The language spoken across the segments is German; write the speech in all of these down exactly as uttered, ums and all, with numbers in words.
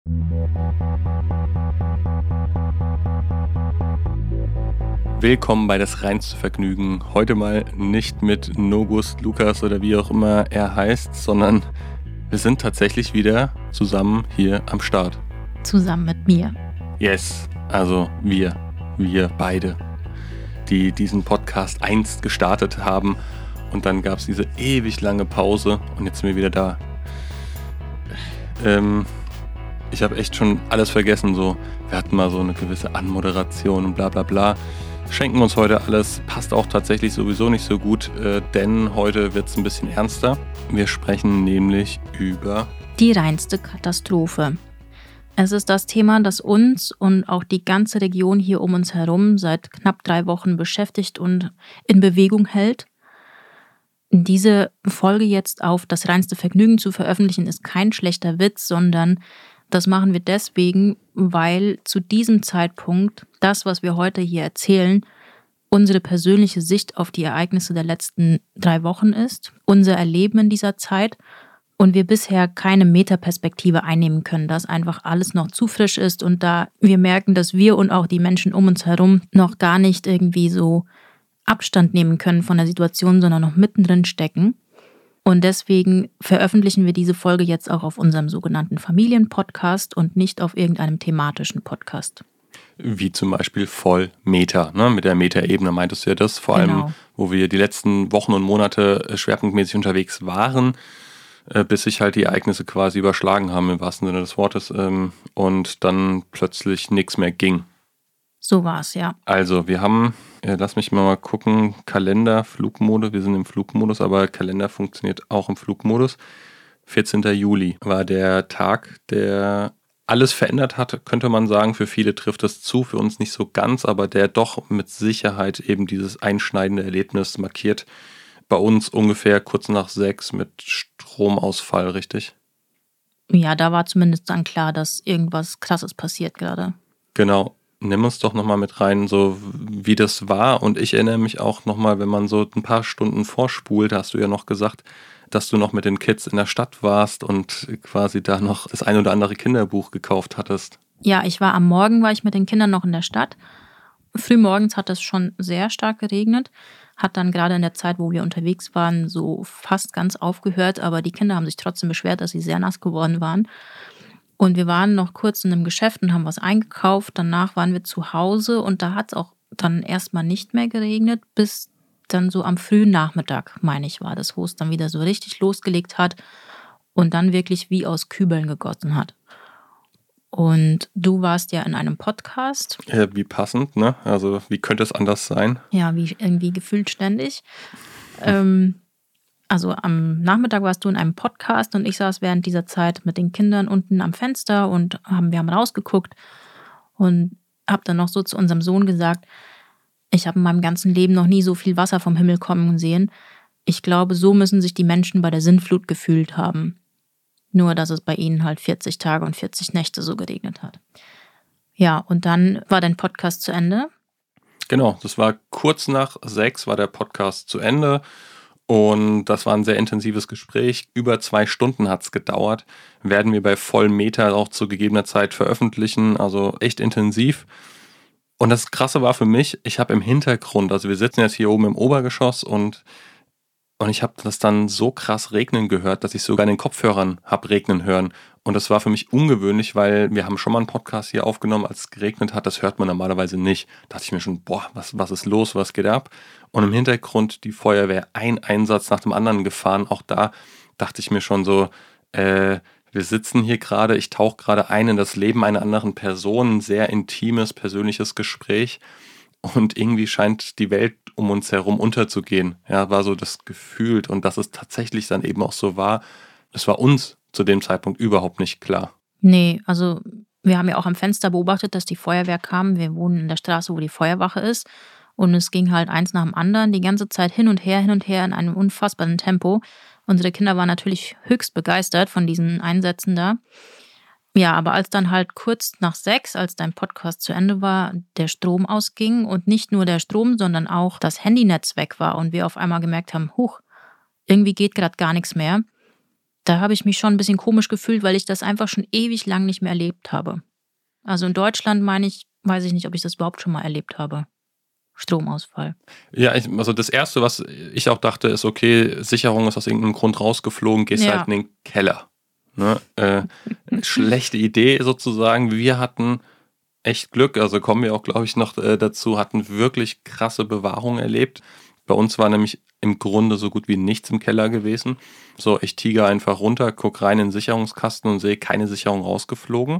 Willkommen bei Das reinste Vergnügen. Heute mal nicht mit Nogust, Lukas oder wie auch immer er heißt, sondern wir sind tatsächlich wieder zusammen hier am Start. Zusammen mit mir. Yes, also wir, wir beide, die diesen Podcast einst gestartet haben und dann gab es diese ewig lange Pause und jetzt sind wir wieder da. Ähm, ich habe echt schon alles vergessen, so, wir hatten mal so eine gewisse Anmoderation und bla bla bla. Schenken uns heute alles, passt auch tatsächlich sowieso nicht so gut, äh, denn heute wird es ein bisschen ernster. Wir sprechen nämlich über die reinste Katastrophe. Es ist das Thema, das uns und auch die ganze Region hier um uns herum seit knapp drei Wochen beschäftigt und in Bewegung hält. Diese Folge jetzt auf Das reinste Vergnügen zu veröffentlichen, ist kein schlechter Witz, sondern das machen wir deswegen, weil zu diesem Zeitpunkt das, was wir heute hier erzählen, unsere persönliche Sicht auf die Ereignisse der letzten drei Wochen ist, unser Erleben in dieser Zeit und wir bisher keine Metaperspektive einnehmen können, dass einfach alles noch zu frisch ist und da wir merken, dass wir und auch die Menschen um uns herum noch gar nicht irgendwie so Abstand nehmen können von der Situation, sondern noch mittendrin stecken. Und deswegen veröffentlichen wir diese Folge jetzt auch auf unserem sogenannten Familienpodcast und nicht auf irgendeinem thematischen Podcast. Wie zum Beispiel voll Meta, ne? Mit der Meta-Ebene meintest du ja das, vor Genau. allem, wo wir die letzten Wochen und Monate schwerpunktmäßig unterwegs waren, bis sich halt die Ereignisse quasi überschlagen haben, im wahrsten Sinne des Wortes, und dann plötzlich nichts mehr ging. So war es, ja. Also, wir haben, äh, lass mich mal gucken, Kalender, Flugmodus, wir sind im Flugmodus, aber Kalender funktioniert auch im Flugmodus. vierzehnten Juli war der Tag, der alles verändert hat, könnte man sagen. Für viele trifft es zu, für uns nicht so ganz, aber der doch mit Sicherheit eben dieses einschneidende Erlebnis markiert. Bei uns ungefähr kurz nach sechs mit Stromausfall, richtig? Ja, da war zumindest dann klar, dass irgendwas Krasses passiert gerade. Genau. Nimm uns doch nochmal mit rein, so wie das war. Und ich erinnere mich auch nochmal, wenn man so ein paar Stunden vorspult, hast du ja noch gesagt, dass du noch mit den Kids in der Stadt warst und quasi da noch das ein oder andere Kinderbuch gekauft hattest. Ja, ich war am Morgen, war ich mit den Kindern noch in der Stadt. Frühmorgens hat es schon sehr stark geregnet, hat dann gerade in der Zeit, wo wir unterwegs waren, so fast ganz aufgehört, aber die Kinder haben sich trotzdem beschwert, dass sie sehr nass geworden waren. Und wir waren noch kurz in einem Geschäft und haben was eingekauft. Danach waren wir zu Hause und da hat es auch dann erstmal nicht mehr geregnet, bis dann so am frühen Nachmittag, meine ich, war das, wo es dann wieder so richtig losgelegt hat und dann wirklich wie aus Kübeln gegossen hat. Und du warst ja in einem Podcast. Ja, wie passend, ne? Also wie könnte es anders sein? Ja, wie irgendwie gefühlt ständig. Ähm, Also am Nachmittag warst du in einem Podcast und ich saß während dieser Zeit mit den Kindern unten am Fenster und haben, wir haben rausgeguckt und habe dann noch so zu unserem Sohn gesagt, ich habe in meinem ganzen Leben noch nie so viel Wasser vom Himmel kommen sehen. Ich glaube, so müssen sich die Menschen bei der Sintflut gefühlt haben. Nur, dass es bei ihnen halt vierzig Tage und vierzig Nächte so geregnet hat. Ja, und dann war dein Podcast zu Ende. Genau, das war kurz nach sechs war der Podcast zu Ende. Und das war ein sehr intensives Gespräch. Über zwei Stunden hat es gedauert. Werden wir bei Vollmeter auch zu gegebener Zeit veröffentlichen. Also echt intensiv. Und das Krasse war für mich, ich habe im Hintergrund, also wir sitzen jetzt hier oben im Obergeschoss und, und ich habe das dann so krass regnen gehört, dass ich sogar in den Kopfhörern habe regnen hören. Und das war für mich ungewöhnlich, weil wir haben schon mal einen Podcast hier aufgenommen, als es geregnet hat. Das hört man normalerweise nicht. Da dachte ich mir schon, boah, was, was ist los, was geht ab? Und im Hintergrund die Feuerwehr, ein Einsatz nach dem anderen gefahren. Auch da dachte ich mir schon so, äh, wir sitzen hier gerade, ich tauche gerade ein in das Leben einer anderen Person, ein sehr intimes, persönliches Gespräch. Und irgendwie scheint die Welt um uns herum unterzugehen. Ja, war so das Gefühl. Und dass es tatsächlich dann eben auch so war, es war uns zu dem Zeitpunkt überhaupt nicht klar. Nee, also wir haben ja auch am Fenster beobachtet, dass die Feuerwehr kam. Wir wohnen in der Straße, wo die Feuerwache ist. Und es ging halt eins nach dem anderen die ganze Zeit hin und her, hin und her in einem unfassbaren Tempo. Unsere Kinder waren natürlich höchst begeistert von diesen Einsätzen da. Ja, aber als dann halt kurz nach sechs, als dein Podcast zu Ende war, der Strom ausging und nicht nur der Strom, sondern auch das Handynetz weg war und wir auf einmal gemerkt haben, huch, irgendwie geht gerade gar nichts mehr, Da habe ich mich schon ein bisschen komisch gefühlt, weil ich das einfach schon ewig lang nicht mehr erlebt habe. Also in Deutschland meine ich, weiß ich nicht, ob ich das überhaupt schon mal erlebt habe. Stromausfall. Ja, ich, also das Erste, was ich auch dachte, ist, okay, Sicherung ist aus irgendeinem Grund rausgeflogen, gehst Ja. halt in den Keller. Ne? Äh, schlechte Idee sozusagen. Wir hatten echt Glück, also kommen wir auch, glaube ich, noch äh, dazu, hatten wirklich krasse Bewahrung erlebt. Bei uns war nämlich im Grunde so gut wie nichts im Keller gewesen. So, ich tiger einfach runter, guck rein in den Sicherungskasten und sehe keine Sicherung rausgeflogen.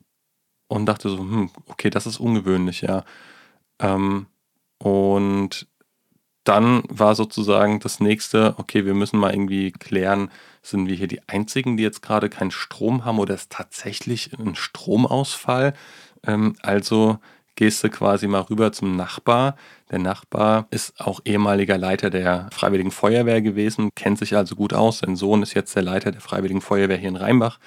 Und dachte so, hm, okay, das ist ungewöhnlich, ja. Ähm, und dann war sozusagen das nächste, okay, wir müssen mal irgendwie klären, sind wir hier die Einzigen, die jetzt gerade keinen Strom haben oder ist tatsächlich ein Stromausfall? Ähm, also gehst du quasi mal rüber zum Nachbar. Der Nachbar ist auch ehemaliger Leiter der Freiwilligen Feuerwehr gewesen, kennt sich also gut aus. Sein Sohn ist jetzt der Leiter der Freiwilligen Feuerwehr hier in Rheinbach.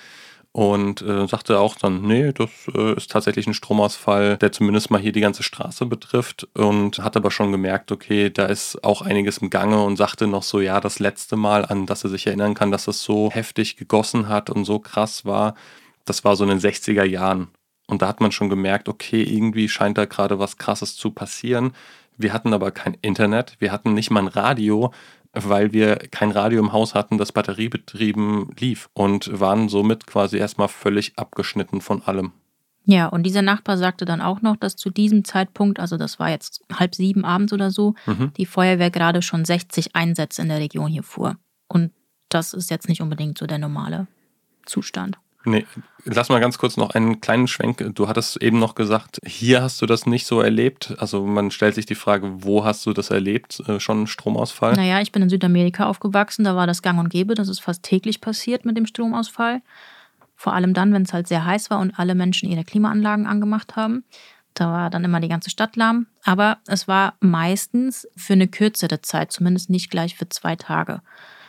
Und äh, sagte auch dann, nee, das äh, ist tatsächlich ein Stromausfall, der zumindest mal hier die ganze Straße betrifft, und hat aber schon gemerkt, okay, da ist auch einiges im Gange, und sagte noch so, ja, das letzte Mal, an das er sich erinnern kann, dass es so heftig gegossen hat und so krass war, das war so in den sechziger Jahren. Und da hat man schon gemerkt, okay, irgendwie scheint da gerade was Krasses zu passieren. Wir hatten aber kein Internet, wir hatten nicht mal ein Radio, weil wir kein Radio im Haus hatten, das batteriebetrieben lief, und waren somit quasi erstmal völlig abgeschnitten von allem. Ja, und dieser Nachbar sagte dann auch noch, dass zu diesem Zeitpunkt, also das war jetzt halb sieben abends oder so, mhm. die Feuerwehr gerade schon sechzig Einsätze in der Region hier fuhr. Und das ist jetzt nicht unbedingt so der normale Zustand. Nee, lass mal ganz kurz noch einen kleinen Schwenk. Du hattest eben noch gesagt, hier hast du das nicht so erlebt. Also man stellt sich die Frage, wo hast du das erlebt, äh, schon Stromausfall? Naja, ich bin in Südamerika aufgewachsen, da war das gang und gäbe. Das ist fast täglich passiert mit dem Stromausfall. Vor allem dann, wenn es halt sehr heiß war und alle Menschen ihre Klimaanlagen angemacht haben. Da war dann immer die ganze Stadt lahm. Aber es war meistens für eine kürzere Zeit, zumindest nicht gleich für zwei Tage.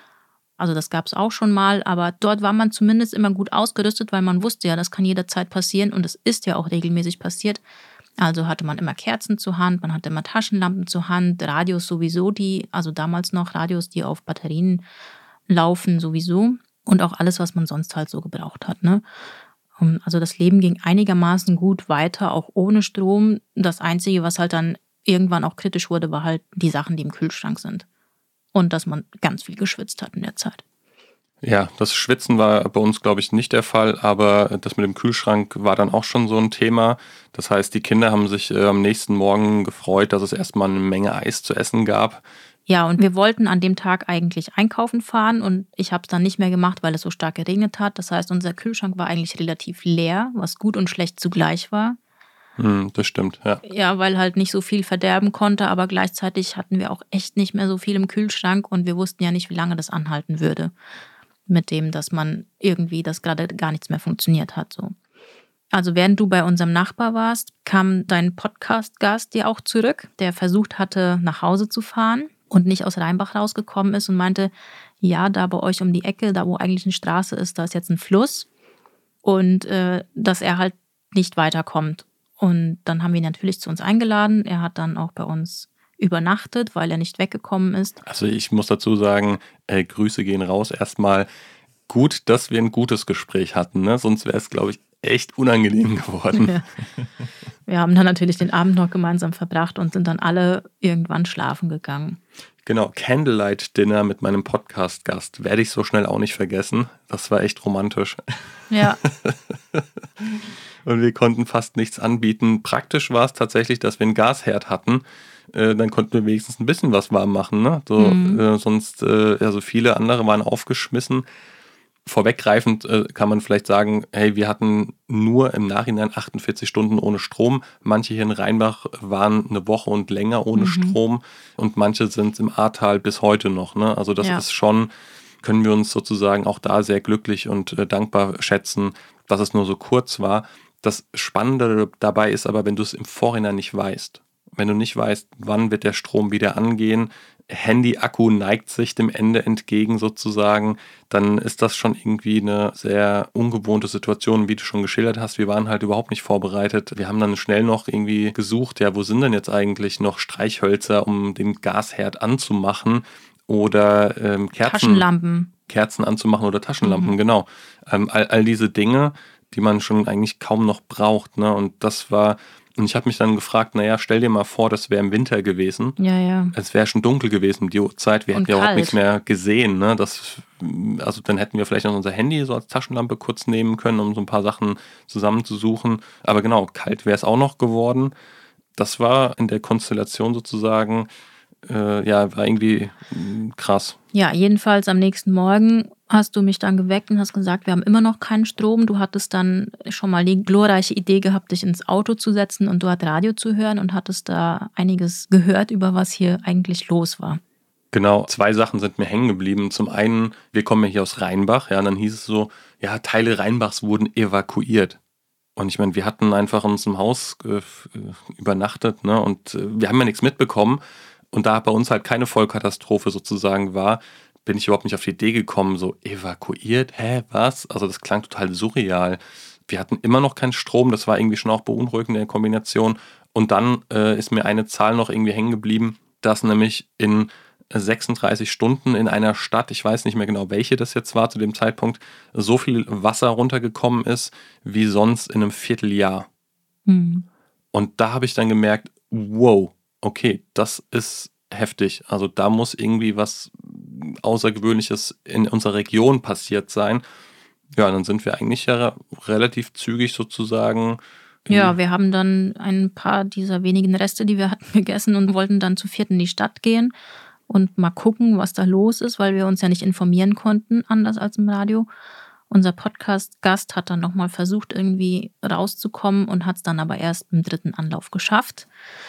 Also das gab es auch schon mal, aber dort war man zumindest immer gut ausgerüstet, weil man wusste ja, das kann jederzeit passieren, und es ist ja auch regelmäßig passiert. Also hatte man immer Kerzen zur Hand, man hatte immer Taschenlampen zur Hand, Radios sowieso, die, also damals noch Radios, die auf Batterien laufen sowieso, und auch alles, was man sonst halt so gebraucht hat, ne? Also das Leben ging einigermaßen gut weiter, auch ohne Strom. Das Einzige, was halt dann irgendwann auch kritisch wurde, war halt die Sachen, die im Kühlschrank sind. Und dass man ganz viel geschwitzt hat in der Zeit. Ja, das Schwitzen war bei uns, glaube ich, nicht der Fall, aber das mit dem Kühlschrank war dann auch schon so ein Thema. Das heißt, die Kinder haben sich äh, am nächsten Morgen gefreut, dass es erstmal eine Menge Eis zu essen gab. Ja, und wir wollten an dem Tag eigentlich einkaufen fahren, und ich habe es dann nicht mehr gemacht, weil es so stark geregnet hat. Das heißt, unser Kühlschrank war eigentlich relativ leer, was gut und schlecht zugleich war. Hm, das stimmt, ja. Ja, weil halt nicht so viel verderben konnte, aber gleichzeitig hatten wir auch echt nicht mehr so viel im Kühlschrank, und wir wussten ja nicht, wie lange das anhalten würde. Mit dem, dass man irgendwie, dass gerade gar nichts mehr funktioniert hat. So. Also während du bei unserem Nachbar warst, kam dein Podcast-Gast dir auch zurück, der versucht hatte, nach Hause zu fahren und nicht aus Rheinbach rausgekommen ist und meinte, ja, da bei euch um die Ecke, da wo eigentlich eine Straße ist, da ist jetzt ein Fluss, und äh, dass er halt nicht weiterkommt. Und dann haben wir ihn natürlich zu uns eingeladen. Er hat dann auch bei uns übernachtet, weil er nicht weggekommen ist. Also ich muss dazu sagen, äh, Grüße gehen raus. Erstmal gut, dass wir ein gutes Gespräch hatten, ne? Sonst wäre es, glaube ich, echt unangenehm geworden. Ja. Wir haben dann natürlich den Abend noch gemeinsam verbracht und sind dann alle irgendwann schlafen gegangen. Genau, Candlelight Dinner mit meinem Podcast-Gast werde ich so schnell auch nicht vergessen. Das war echt romantisch. Ja. Und wir konnten fast nichts anbieten. Praktisch war es tatsächlich, dass wir einen Gasherd hatten. Äh, dann konnten wir wenigstens ein bisschen was warm machen. Ne? So, mhm. äh, sonst, äh, also viele andere waren aufgeschmissen. Vorweggreifend äh, kann man vielleicht sagen, hey, wir hatten nur im Nachhinein achtundvierzig Stunden ohne Strom. Manche hier in Rheinbach waren eine Woche und länger ohne mhm. Strom, und manche sind im Ahrtal bis heute noch. Ne? Also das ja. ist schon, können wir uns sozusagen auch da sehr glücklich und äh, dankbar schätzen, dass es nur so kurz war. Das Spannende dabei ist aber, wenn du es im Vorhinein nicht weißt. Wenn du nicht weißt, wann wird der Strom wieder angehen, Handy-Akku neigt sich dem Ende entgegen sozusagen, dann ist das schon irgendwie eine sehr ungewohnte Situation, wie du schon geschildert hast. Wir waren halt überhaupt nicht vorbereitet. Wir haben dann schnell noch irgendwie gesucht, ja, wo sind denn jetzt eigentlich noch Streichhölzer, um den Gasherd anzumachen, oder ähm, Kerzen. Taschenlampen. Kerzen anzumachen oder Taschenlampen, Mhm. genau. Ähm, all, all diese Dinge, die man schon eigentlich kaum noch braucht, ne? Und das war, und ich habe mich dann gefragt, naja, stell dir mal vor, das wäre im Winter gewesen. Ja, ja. Es wäre schon dunkel gewesen um die Uhrzeit, wir Und hätten ja überhaupt kalt. nichts mehr gesehen, ne? Das, also dann hätten wir vielleicht noch unser Handy so als Taschenlampe kurz nehmen können, um so ein paar Sachen zusammenzusuchen. Aber genau, kalt wäre es auch noch geworden. Das war in der Konstellation sozusagen, äh, ja, war irgendwie mh, krass. Ja, jedenfalls am nächsten Morgen hast du mich dann geweckt und hast gesagt, wir haben immer noch keinen Strom. Du hattest dann schon mal die glorreiche Idee gehabt, dich ins Auto zu setzen und dort Radio zu hören und hattest da einiges gehört, über was hier eigentlich los war. Genau, zwei Sachen sind mir hängen geblieben. Zum einen, wir kommen ja hier aus Rheinbach, ja, und dann hieß es so, ja, Teile Rheinbachs wurden evakuiert. Und ich meine, wir hatten einfach in unserem Haus äh, übernachtet, ne, und äh, wir haben ja nichts mitbekommen. Und da bei uns halt keine Vollkatastrophe sozusagen war, bin ich überhaupt nicht auf die Idee gekommen, so evakuiert, hä, was? Also das klang total surreal. Wir hatten immer noch keinen Strom, das war irgendwie schon auch beunruhigend in der Kombination. Und dann äh, ist mir eine Zahl noch irgendwie hängen geblieben, dass nämlich in sechsunddreißig Stunden in einer Stadt, ich weiß nicht mehr genau, welche das jetzt war zu dem Zeitpunkt, so viel Wasser runtergekommen ist, wie sonst in einem Vierteljahr. Hm. Und da habe ich dann gemerkt, wow, okay, das ist heftig. Also da muss irgendwie was Außergewöhnliches in unserer Region passiert sein. Ja, dann sind wir eigentlich ja relativ zügig sozusagen. Ja, wir haben dann ein paar dieser wenigen Reste, die wir hatten, gegessen und wollten dann zu viert in die Stadt gehen und mal gucken, was da los ist, weil wir uns ja nicht informieren konnten, anders als im Radio. Unser Podcast-Gast hat dann nochmal versucht, irgendwie rauszukommen und hat es dann aber erst im dritten Anlauf geschafft.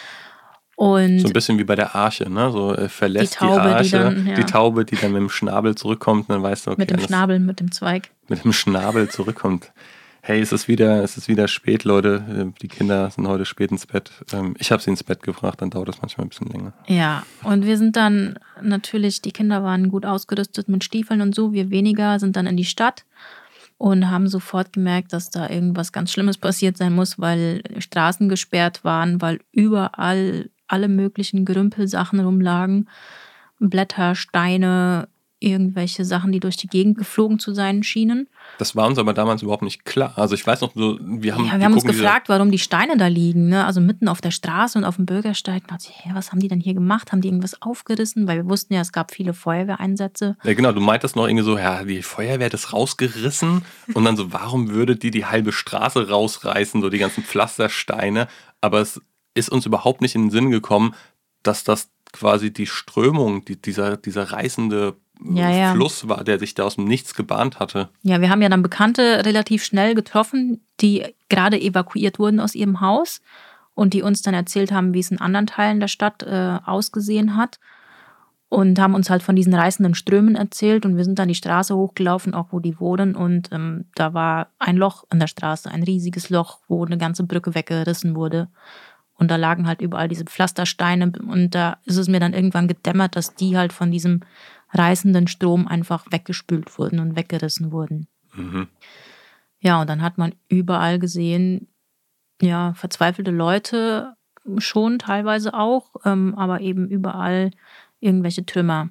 Und so ein bisschen wie bei der Arche, ne? So äh, verlässt die, Die Taube, die Arche, dann, ja. die Taube, die dann mit dem Schnabel zurückkommt, und dann weißt du, okay, mit dem alles Schnabel, mit dem Zweig. mit dem Schnabel zurückkommt. Hey, es ist wieder, es ist wieder spät, Leute. Die Kinder sind heute spät ins Bett. Ähm, Ich habe sie ins Bett gebracht, dann dauert das manchmal ein bisschen länger. Ja, und wir sind dann natürlich, die Kinder waren gut ausgerüstet mit Stiefeln und so, wir weniger, sind dann in die Stadt und haben sofort gemerkt, dass da irgendwas ganz Schlimmes passiert sein muss, weil Straßen gesperrt waren, weil überall alle möglichen Gerümpelsachen rumlagen, Blätter, Steine, irgendwelche Sachen, die durch die Gegend geflogen zu sein schienen. Das war uns aber damals überhaupt nicht klar. Also ich weiß noch, so, wir haben, Ja, wir wir haben uns gucken diese- gefragt, warum die Steine da liegen, ne? Also mitten auf der Straße und auf dem Bürgersteig. Da dachte ich, hä, was haben die denn hier gemacht? Haben die irgendwas aufgerissen? Weil wir wussten ja, es gab viele Feuerwehreinsätze. Ja, genau, du meintest noch irgendwie so, ja, die Feuerwehr hat das rausgerissen und dann so, warum würde die die halbe Straße rausreißen, so die ganzen Pflastersteine? Aber es ist uns überhaupt nicht in den Sinn gekommen, dass das quasi die Strömung, die, dieser, dieser reißende Ja, ja. Fluss war, der sich da aus dem Nichts gebahnt hatte. Ja, wir haben ja dann Bekannte relativ schnell getroffen, die gerade evakuiert wurden aus ihrem Haus und die uns dann erzählt haben, wie es in anderen Teilen der Stadt äh, ausgesehen hat. Und haben uns halt von diesen reißenden Strömen erzählt und wir sind dann die Straße hochgelaufen, auch wo die wohnen. Und ähm, da war ein Loch an der Straße, ein riesiges Loch, wo eine ganze Brücke weggerissen wurde. Und da lagen halt überall diese Pflastersteine und da ist es mir dann irgendwann gedämmert, dass die halt von diesem reißenden Strom einfach weggespült wurden und weggerissen wurden. Mhm. Ja, und dann hat man überall gesehen, ja, verzweifelte Leute schon teilweise auch, ähm, aber eben überall irgendwelche Trümmer.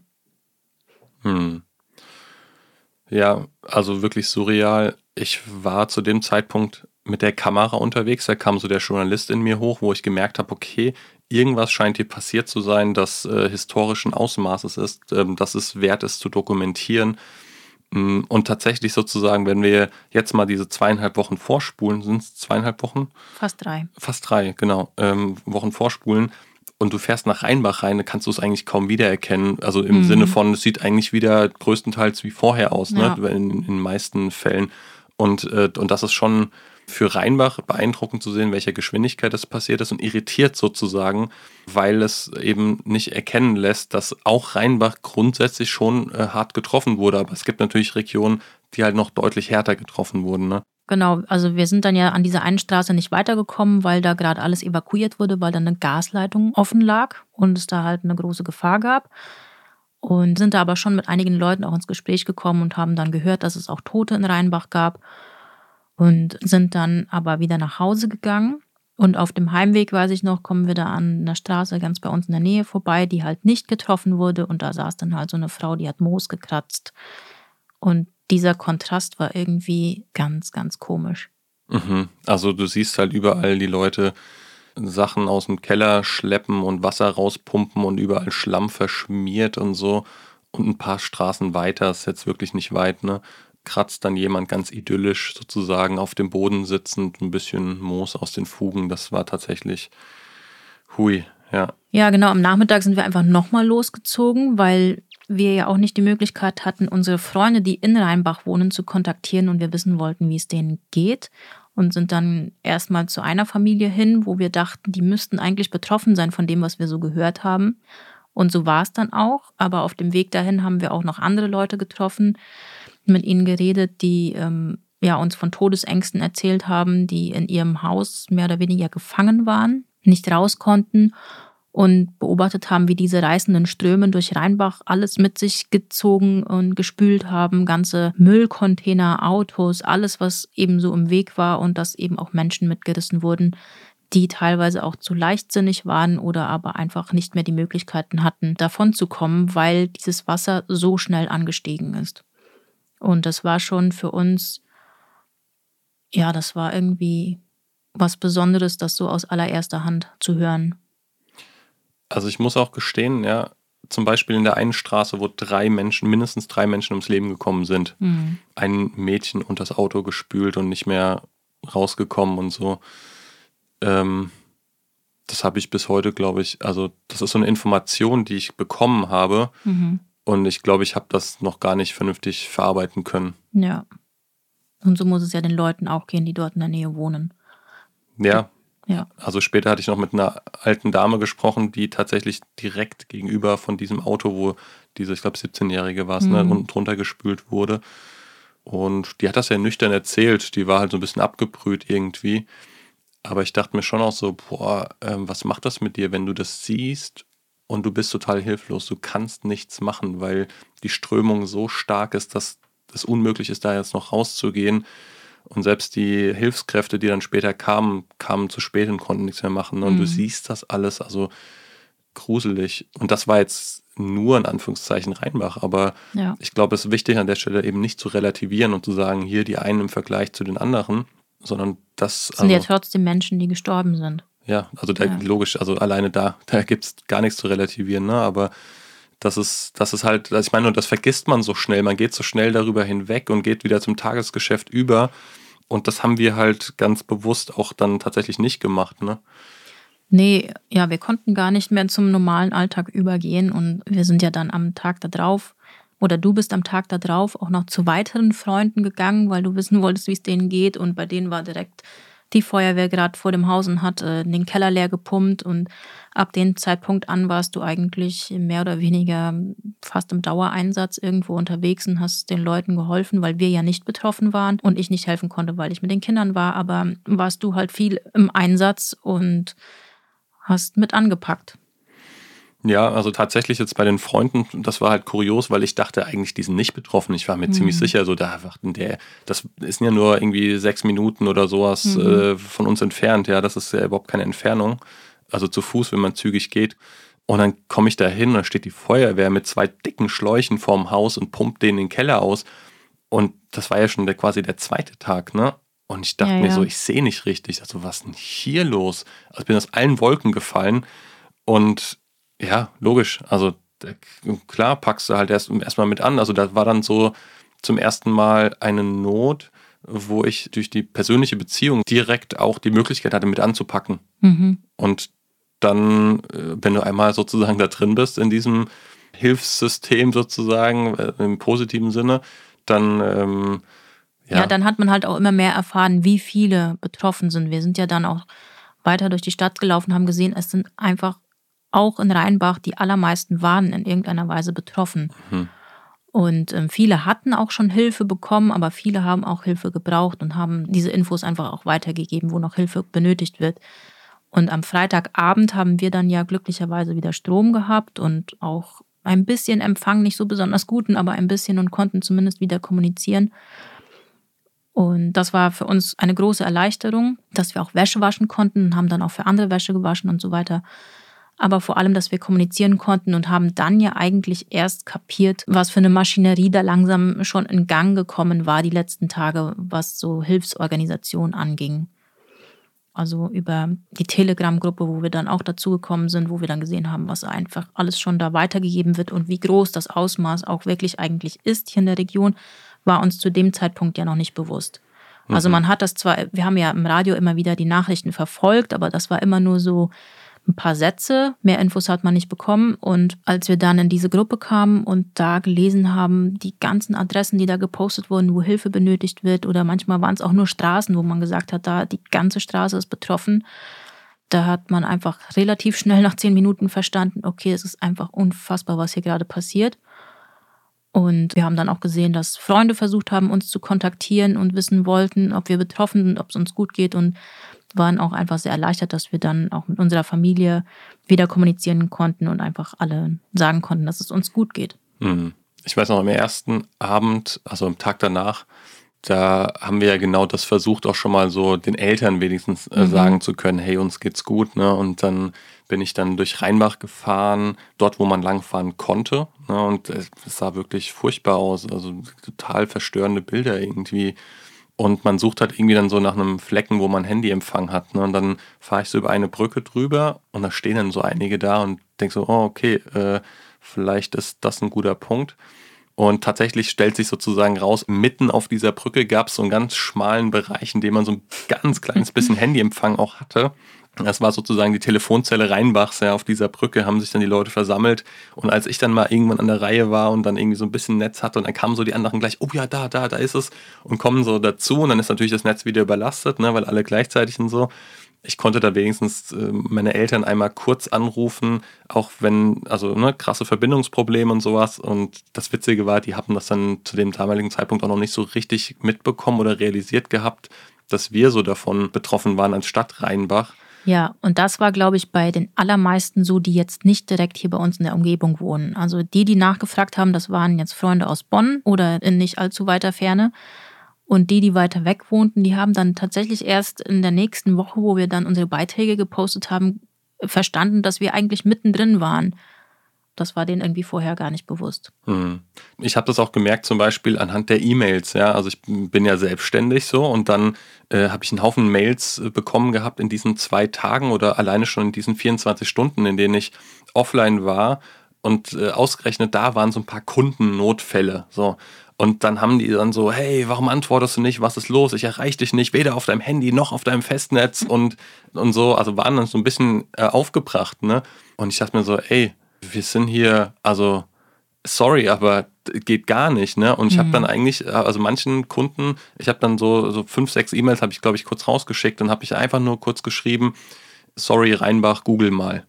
Hm. Ja, also wirklich surreal. Ich war zu dem Zeitpunkt mit der Kamera unterwegs, da kam so der Journalist in mir hoch, wo ich gemerkt habe, okay, irgendwas scheint hier passiert zu sein, das äh, historischen Ausmaßes ist, ähm, dass es wert ist zu dokumentieren. Mm, Und tatsächlich sozusagen, wenn wir jetzt mal diese zweieinhalb Wochen vorspulen, sind es zweieinhalb Wochen? Fast drei. Fast drei, genau, ähm, Wochen vorspulen und du fährst nach Rheinbach rein, dann kannst du es eigentlich kaum wiedererkennen. Also im Mhm. Sinne von, es sieht eigentlich wieder größtenteils wie vorher aus, Ja. ne? in, in den meisten Fällen. Und, äh, und das ist schon für Rheinbach beeindruckend zu sehen, welcher Geschwindigkeit das passiert ist und irritiert sozusagen, weil es eben nicht erkennen lässt, dass auch Rheinbach grundsätzlich schon äh, hart getroffen wurde. Aber es gibt natürlich Regionen, die halt noch deutlich härter getroffen wurden, ne? Genau, also wir sind dann ja an dieser einen Straße nicht weitergekommen, weil da gerade alles evakuiert wurde, weil dann eine Gasleitung offen lag und es da halt eine große Gefahr gab. Und sind da aber schon mit einigen Leuten auch ins Gespräch gekommen und haben dann gehört, dass es auch Tote in Rheinbach gab. Und sind dann aber wieder nach Hause gegangen. Und auf dem Heimweg, weiß ich noch, kommen wir da an einer Straße ganz bei uns in der Nähe vorbei, die halt nicht getroffen wurde. Und da saß dann halt so eine Frau, die hat Moos gekratzt. Und dieser Kontrast war irgendwie ganz, ganz komisch. Mhm. Also du siehst halt überall die Leute Sachen aus dem Keller schleppen und Wasser rauspumpen und überall Schlamm verschmiert und so. Und ein paar Straßen weiter, ist jetzt wirklich nicht weit, ne? Kratzt dann jemand ganz idyllisch sozusagen auf dem Boden sitzend, ein bisschen Moos aus den Fugen. Das war tatsächlich hui, ja. Ja, genau. Am Nachmittag sind wir einfach nochmal losgezogen, weil wir ja auch nicht die Möglichkeit hatten, unsere Freunde, die in Rheinbach wohnen, zu kontaktieren und wir wissen wollten, wie es denen geht. Und sind dann erstmal zu einer Familie hin, wo wir dachten, die müssten eigentlich betroffen sein von dem, was wir so gehört haben. Und so war es dann auch. Aber auf dem Weg dahin haben wir auch noch andere Leute getroffen, mit ihnen geredet, die ähm, ja, uns von Todesängsten erzählt haben, die in ihrem Haus mehr oder weniger gefangen waren, nicht raus konnten und beobachtet haben, wie diese reißenden Ströme durch Rheinbach alles mit sich gezogen und gespült haben, ganze Müllcontainer, Autos, alles, was eben so im Weg war und dass eben auch Menschen mitgerissen wurden, die teilweise auch zu leichtsinnig waren oder aber einfach nicht mehr die Möglichkeiten hatten, davon zu kommen, weil dieses Wasser so schnell angestiegen ist. Und das war schon für uns, ja, das war irgendwie was Besonderes, das so aus allererster Hand zu hören. Also ich muss auch gestehen, ja, zum Beispiel in der einen Straße, wo drei Menschen, mindestens drei Menschen ums Leben gekommen sind. Mhm. Ein Mädchen unter das Auto gespült und nicht mehr rausgekommen und so. Ähm, das habe ich bis heute, glaube ich, also das ist so eine Information, die ich bekommen habe. Mhm. Und ich glaube, ich habe das noch gar nicht vernünftig verarbeiten können. Ja. Und so muss es ja den Leuten auch gehen, die dort in der Nähe wohnen. Ja. Ja. Also später hatte ich noch mit einer alten Dame gesprochen, die tatsächlich direkt gegenüber von diesem Auto, wo diese, ich glaube siebzehnjährige war es, Mhm. ne, unten drunter gespült wurde. Und die hat das ja nüchtern erzählt. Die war halt so ein bisschen abgebrüht irgendwie. Aber ich dachte mir schon auch so, boah, ähm, was macht das mit dir, wenn du das siehst und du bist total hilflos. Du kannst nichts machen, weil die Strömung so stark ist, dass es unmöglich ist, da jetzt noch rauszugehen. Und selbst die Hilfskräfte, die dann später kamen, kamen zu spät und konnten nichts mehr machen. Und Mhm. du siehst das alles, also gruselig. Und das war jetzt nur in Anführungszeichen Rheinbach. Aber Ja. ich glaube, es ist wichtig an der Stelle eben nicht zu relativieren und zu sagen, hier die einen im Vergleich zu den anderen, sondern das... Es sind ja also, trotzdem Menschen, die gestorben sind. ja, also da, Ja. logisch, also alleine da, da gibt es gar nichts zu relativieren, ne? Aber das ist, das ist halt, also ich meine, und das vergisst man so schnell, man geht so schnell darüber hinweg und geht wieder zum Tagesgeschäft über. Und das haben wir halt ganz bewusst auch dann tatsächlich nicht gemacht, ne? Nee, ja, wir konnten gar nicht mehr zum normalen Alltag übergehen und wir sind ja dann am Tag da drauf, oder du bist am Tag da drauf auch noch zu weiteren Freunden gegangen, weil du wissen wolltest, wie es denen geht, und bei denen war direkt die Feuerwehr gerade vor dem Haus und hat äh, den Keller leer gepumpt, und ab dem Zeitpunkt an warst du eigentlich mehr oder weniger fast im Dauereinsatz irgendwo unterwegs und hast den Leuten geholfen, weil wir ja nicht betroffen waren und ich nicht helfen konnte, weil ich mit den Kindern war, aber warst du halt viel im Einsatz und hast mit angepackt. Ja, also tatsächlich jetzt bei den Freunden, das war halt kurios, weil ich dachte eigentlich, die sind nicht betroffen. Ich war mir mhm. ziemlich sicher, so da warten der, das ist ja nur irgendwie sechs Minuten oder sowas mhm. äh, von uns entfernt. Ja, das ist ja überhaupt keine Entfernung. Also zu Fuß, wenn man zügig geht. Und dann komme ich da hin und da steht die Feuerwehr mit zwei dicken Schläuchen vorm Haus und pumpt den in den Keller aus. Und das war ja schon der, quasi der zweite Tag, ne? Und ich dachte ja, mir ja. so, ich sehe nicht richtig. Also was ist denn hier los? Also ich bin aus allen Wolken gefallen und ja, logisch. Also klar, packst du halt erst erstmal mit an. Also da war dann so zum ersten Mal eine Not, wo ich durch die persönliche Beziehung direkt auch die Möglichkeit hatte, mit anzupacken. Mhm. Und dann, wenn du einmal sozusagen da drin bist, in diesem Hilfssystem sozusagen, im positiven Sinne, dann ähm, ja. ja, dann hat man halt auch immer mehr erfahren, wie viele betroffen sind. Wir sind ja dann auch weiter durch die Stadt gelaufen, haben gesehen, es sind einfach auch in Rheinbach die allermeisten waren in irgendeiner Weise betroffen. Mhm. Und ähm, viele hatten auch schon Hilfe bekommen, aber viele haben auch Hilfe gebraucht und haben diese Infos einfach auch weitergegeben, wo noch Hilfe benötigt wird. Und am Freitagabend haben wir dann ja glücklicherweise wieder Strom gehabt und auch ein bisschen Empfang, nicht so besonders guten, aber ein bisschen, und konnten zumindest wieder kommunizieren. Und das war für uns eine große Erleichterung, dass wir auch Wäsche waschen konnten und haben dann auch für andere Wäsche gewaschen und so weiter. aber vor allem, dass wir kommunizieren konnten und haben dann ja eigentlich erst kapiert, was für eine Maschinerie da langsam schon in Gang gekommen war die letzten Tage, was so Hilfsorganisation anging. Also über die Telegram-Gruppe, wo wir dann auch dazugekommen sind, wo wir dann gesehen haben, was einfach alles schon da weitergegeben wird und wie groß das Ausmaß auch wirklich eigentlich ist hier in der Region, war uns zu dem Zeitpunkt ja noch nicht bewusst. Also man hat das zwar, wir haben ja im Radio immer wieder die Nachrichten verfolgt, aber das war immer nur so ein paar Sätze, mehr Infos hat man nicht bekommen. Und als wir dann in diese Gruppe kamen und da gelesen haben, die ganzen Adressen, die da gepostet wurden, wo Hilfe benötigt wird, oder manchmal waren es auch nur Straßen, wo man gesagt hat, da die ganze Straße ist betroffen, da hat man einfach relativ schnell nach zehn Minuten verstanden, okay, es ist einfach unfassbar, was hier gerade passiert. Und wir haben dann auch gesehen, dass Freunde versucht haben, uns zu kontaktieren und wissen wollten, ob wir betroffen sind, ob es uns gut geht, und waren auch einfach sehr erleichtert, dass wir dann auch mit unserer Familie wieder kommunizieren konnten und einfach alle sagen konnten, dass es uns gut geht. Ich weiß noch, am ersten Abend, also am Tag danach, da haben wir ja genau das versucht, auch schon mal so den Eltern wenigstens äh, mhm. sagen zu können, hey, uns geht's gut, ne? Und dann bin ich dann durch Rheinbach gefahren, dort, wo man langfahren konnte, ne? Und es sah wirklich furchtbar aus, also total verstörende Bilder irgendwie. Und man sucht halt irgendwie dann so nach einem Flecken, wo man Handyempfang hat, ne? Und dann fahre ich so über eine Brücke drüber und da stehen dann so einige da und denke so, oh, okay, äh, vielleicht ist das ein guter Punkt. Und tatsächlich stellt sich sozusagen raus, mitten auf dieser Brücke gab es so einen ganz schmalen Bereich, in dem man so ein ganz kleines bisschen Handyempfang auch hatte. Das war sozusagen die Telefonzelle Rheinbachs. Ja, auf dieser Brücke haben sich dann die Leute versammelt. Und als ich dann mal irgendwann an der Reihe war und dann irgendwie so ein bisschen Netz hatte, und dann kamen so die anderen gleich, oh ja, da, da, da ist es, und kommen so dazu. Und dann ist natürlich das Netz wieder überlastet, ne, weil alle gleichzeitig und so. Ich konnte da wenigstens äh, meine Eltern einmal kurz anrufen, auch wenn, also ne, krasse Verbindungsprobleme und sowas. Und das Witzige war, die haben das dann zu dem damaligen Zeitpunkt auch noch nicht so richtig mitbekommen oder realisiert gehabt, dass wir so davon betroffen waren als Stadt Rheinbach. Ja, und das war, glaube ich, bei den allermeisten so, die jetzt nicht direkt hier bei uns in der Umgebung wohnen. Also die, die nachgefragt haben, das waren jetzt Freunde aus Bonn oder in nicht allzu weiter Ferne. Und die, die weiter weg wohnten, die haben dann tatsächlich erst in der nächsten Woche, wo wir dann unsere Beiträge gepostet haben, verstanden, dass wir eigentlich mittendrin waren. Das war denen irgendwie vorher gar nicht bewusst. Ich habe das auch gemerkt, zum Beispiel anhand der E-Mails. Ja? Also ich bin ja selbstständig so, und dann äh, habe ich einen Haufen Mails bekommen gehabt in diesen zwei Tagen oder alleine schon in diesen vierundzwanzig Stunden, in denen ich offline war. Und äh, ausgerechnet da waren so ein paar Kundennotfälle. So. Und dann haben die dann so, hey, warum antwortest du nicht? Was ist los? Ich erreiche dich nicht, weder auf deinem Handy noch auf deinem Festnetz und, und so. Also waren dann so ein bisschen äh, aufgebracht. Ne? Und ich dachte mir so, ey, wir sind hier, also sorry, aber geht gar nicht, ne? Und ich habe dann eigentlich, also manchen Kunden, ich habe dann so, so fünf, sechs E-Mails habe ich, glaube ich, kurz rausgeschickt und habe ich einfach nur kurz geschrieben, sorry, Rheinbach, google mal.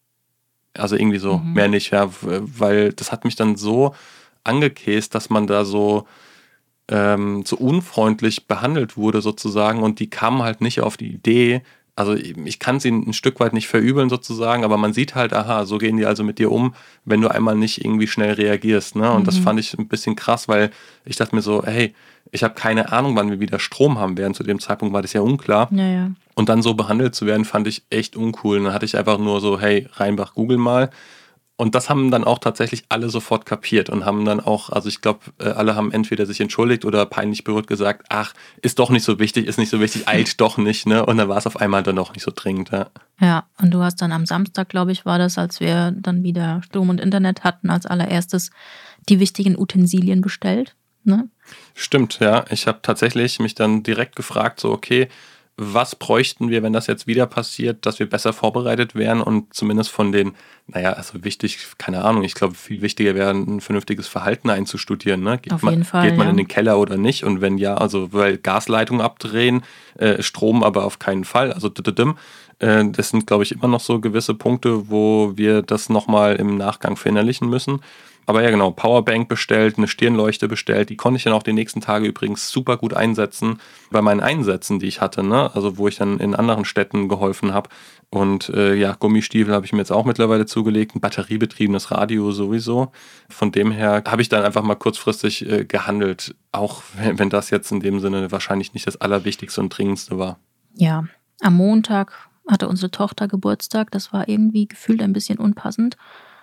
Also irgendwie so, mhm. mehr nicht, ja, weil das hat mich dann so angekäst, dass man da so, ähm, so unfreundlich behandelt wurde sozusagen, und die kamen halt nicht auf die Idee. Also ich kann sie ein Stück weit nicht verübeln sozusagen, aber man sieht halt, aha, so gehen die also mit dir um, wenn du einmal nicht irgendwie schnell reagierst. Ne? Und mhm. das fand ich ein bisschen krass, weil ich dachte mir so, hey, ich habe keine Ahnung, wann wir wieder Strom haben werden. Zu dem Zeitpunkt war das ja unklar. Ja, ja. Und dann so behandelt zu werden, fand ich echt uncool. Und dann hatte ich einfach nur so, hey, Rheinbach, google mal. Und das haben dann auch tatsächlich alle sofort kapiert und haben dann auch, also ich glaube, alle haben entweder sich entschuldigt oder peinlich berührt gesagt, ach, ist doch nicht so wichtig, ist nicht so wichtig, eilt doch nicht, ne? Und dann war es auf einmal dann auch nicht so dringend, ja. Ja, und du hast dann am Samstag, glaube ich, war das, als wir dann wieder Strom und Internet hatten, als allererstes die wichtigen Utensilien bestellt, ne? Stimmt, ja. Ich habe tatsächlich mich dann direkt gefragt, so okay, was bräuchten wir, wenn das jetzt wieder passiert, dass wir besser vorbereitet wären und zumindest von den, naja, also wichtig, keine Ahnung, ich glaube, viel wichtiger wäre, ein vernünftiges Verhalten einzustudieren. Ne? Geht Auf man, jeden Fall, Geht man ja. in den Keller oder nicht? Und wenn ja, also weil Gasleitung abdrehen, äh, Strom aber auf keinen Fall. Also äh, das sind, glaube ich, immer noch so gewisse Punkte, wo wir das nochmal im Nachgang verinnerlichen müssen. Aber ja, genau, Powerbank bestellt, eine Stirnleuchte bestellt, die konnte ich dann auch die nächsten Tage übrigens super gut einsetzen bei meinen Einsätzen, die ich hatte, ne? Also wo ich dann in anderen Städten geholfen habe. Und äh, ja, Gummistiefel habe ich mir jetzt auch mittlerweile zugelegt, ein batteriebetriebenes Radio sowieso. Von dem her habe ich dann einfach mal kurzfristig äh, gehandelt, auch wenn, wenn das jetzt in dem Sinne wahrscheinlich nicht das Allerwichtigste und Dringendste war. Ja, am Montag hatte unsere Tochter Geburtstag. Das war irgendwie gefühlt ein bisschen unpassend,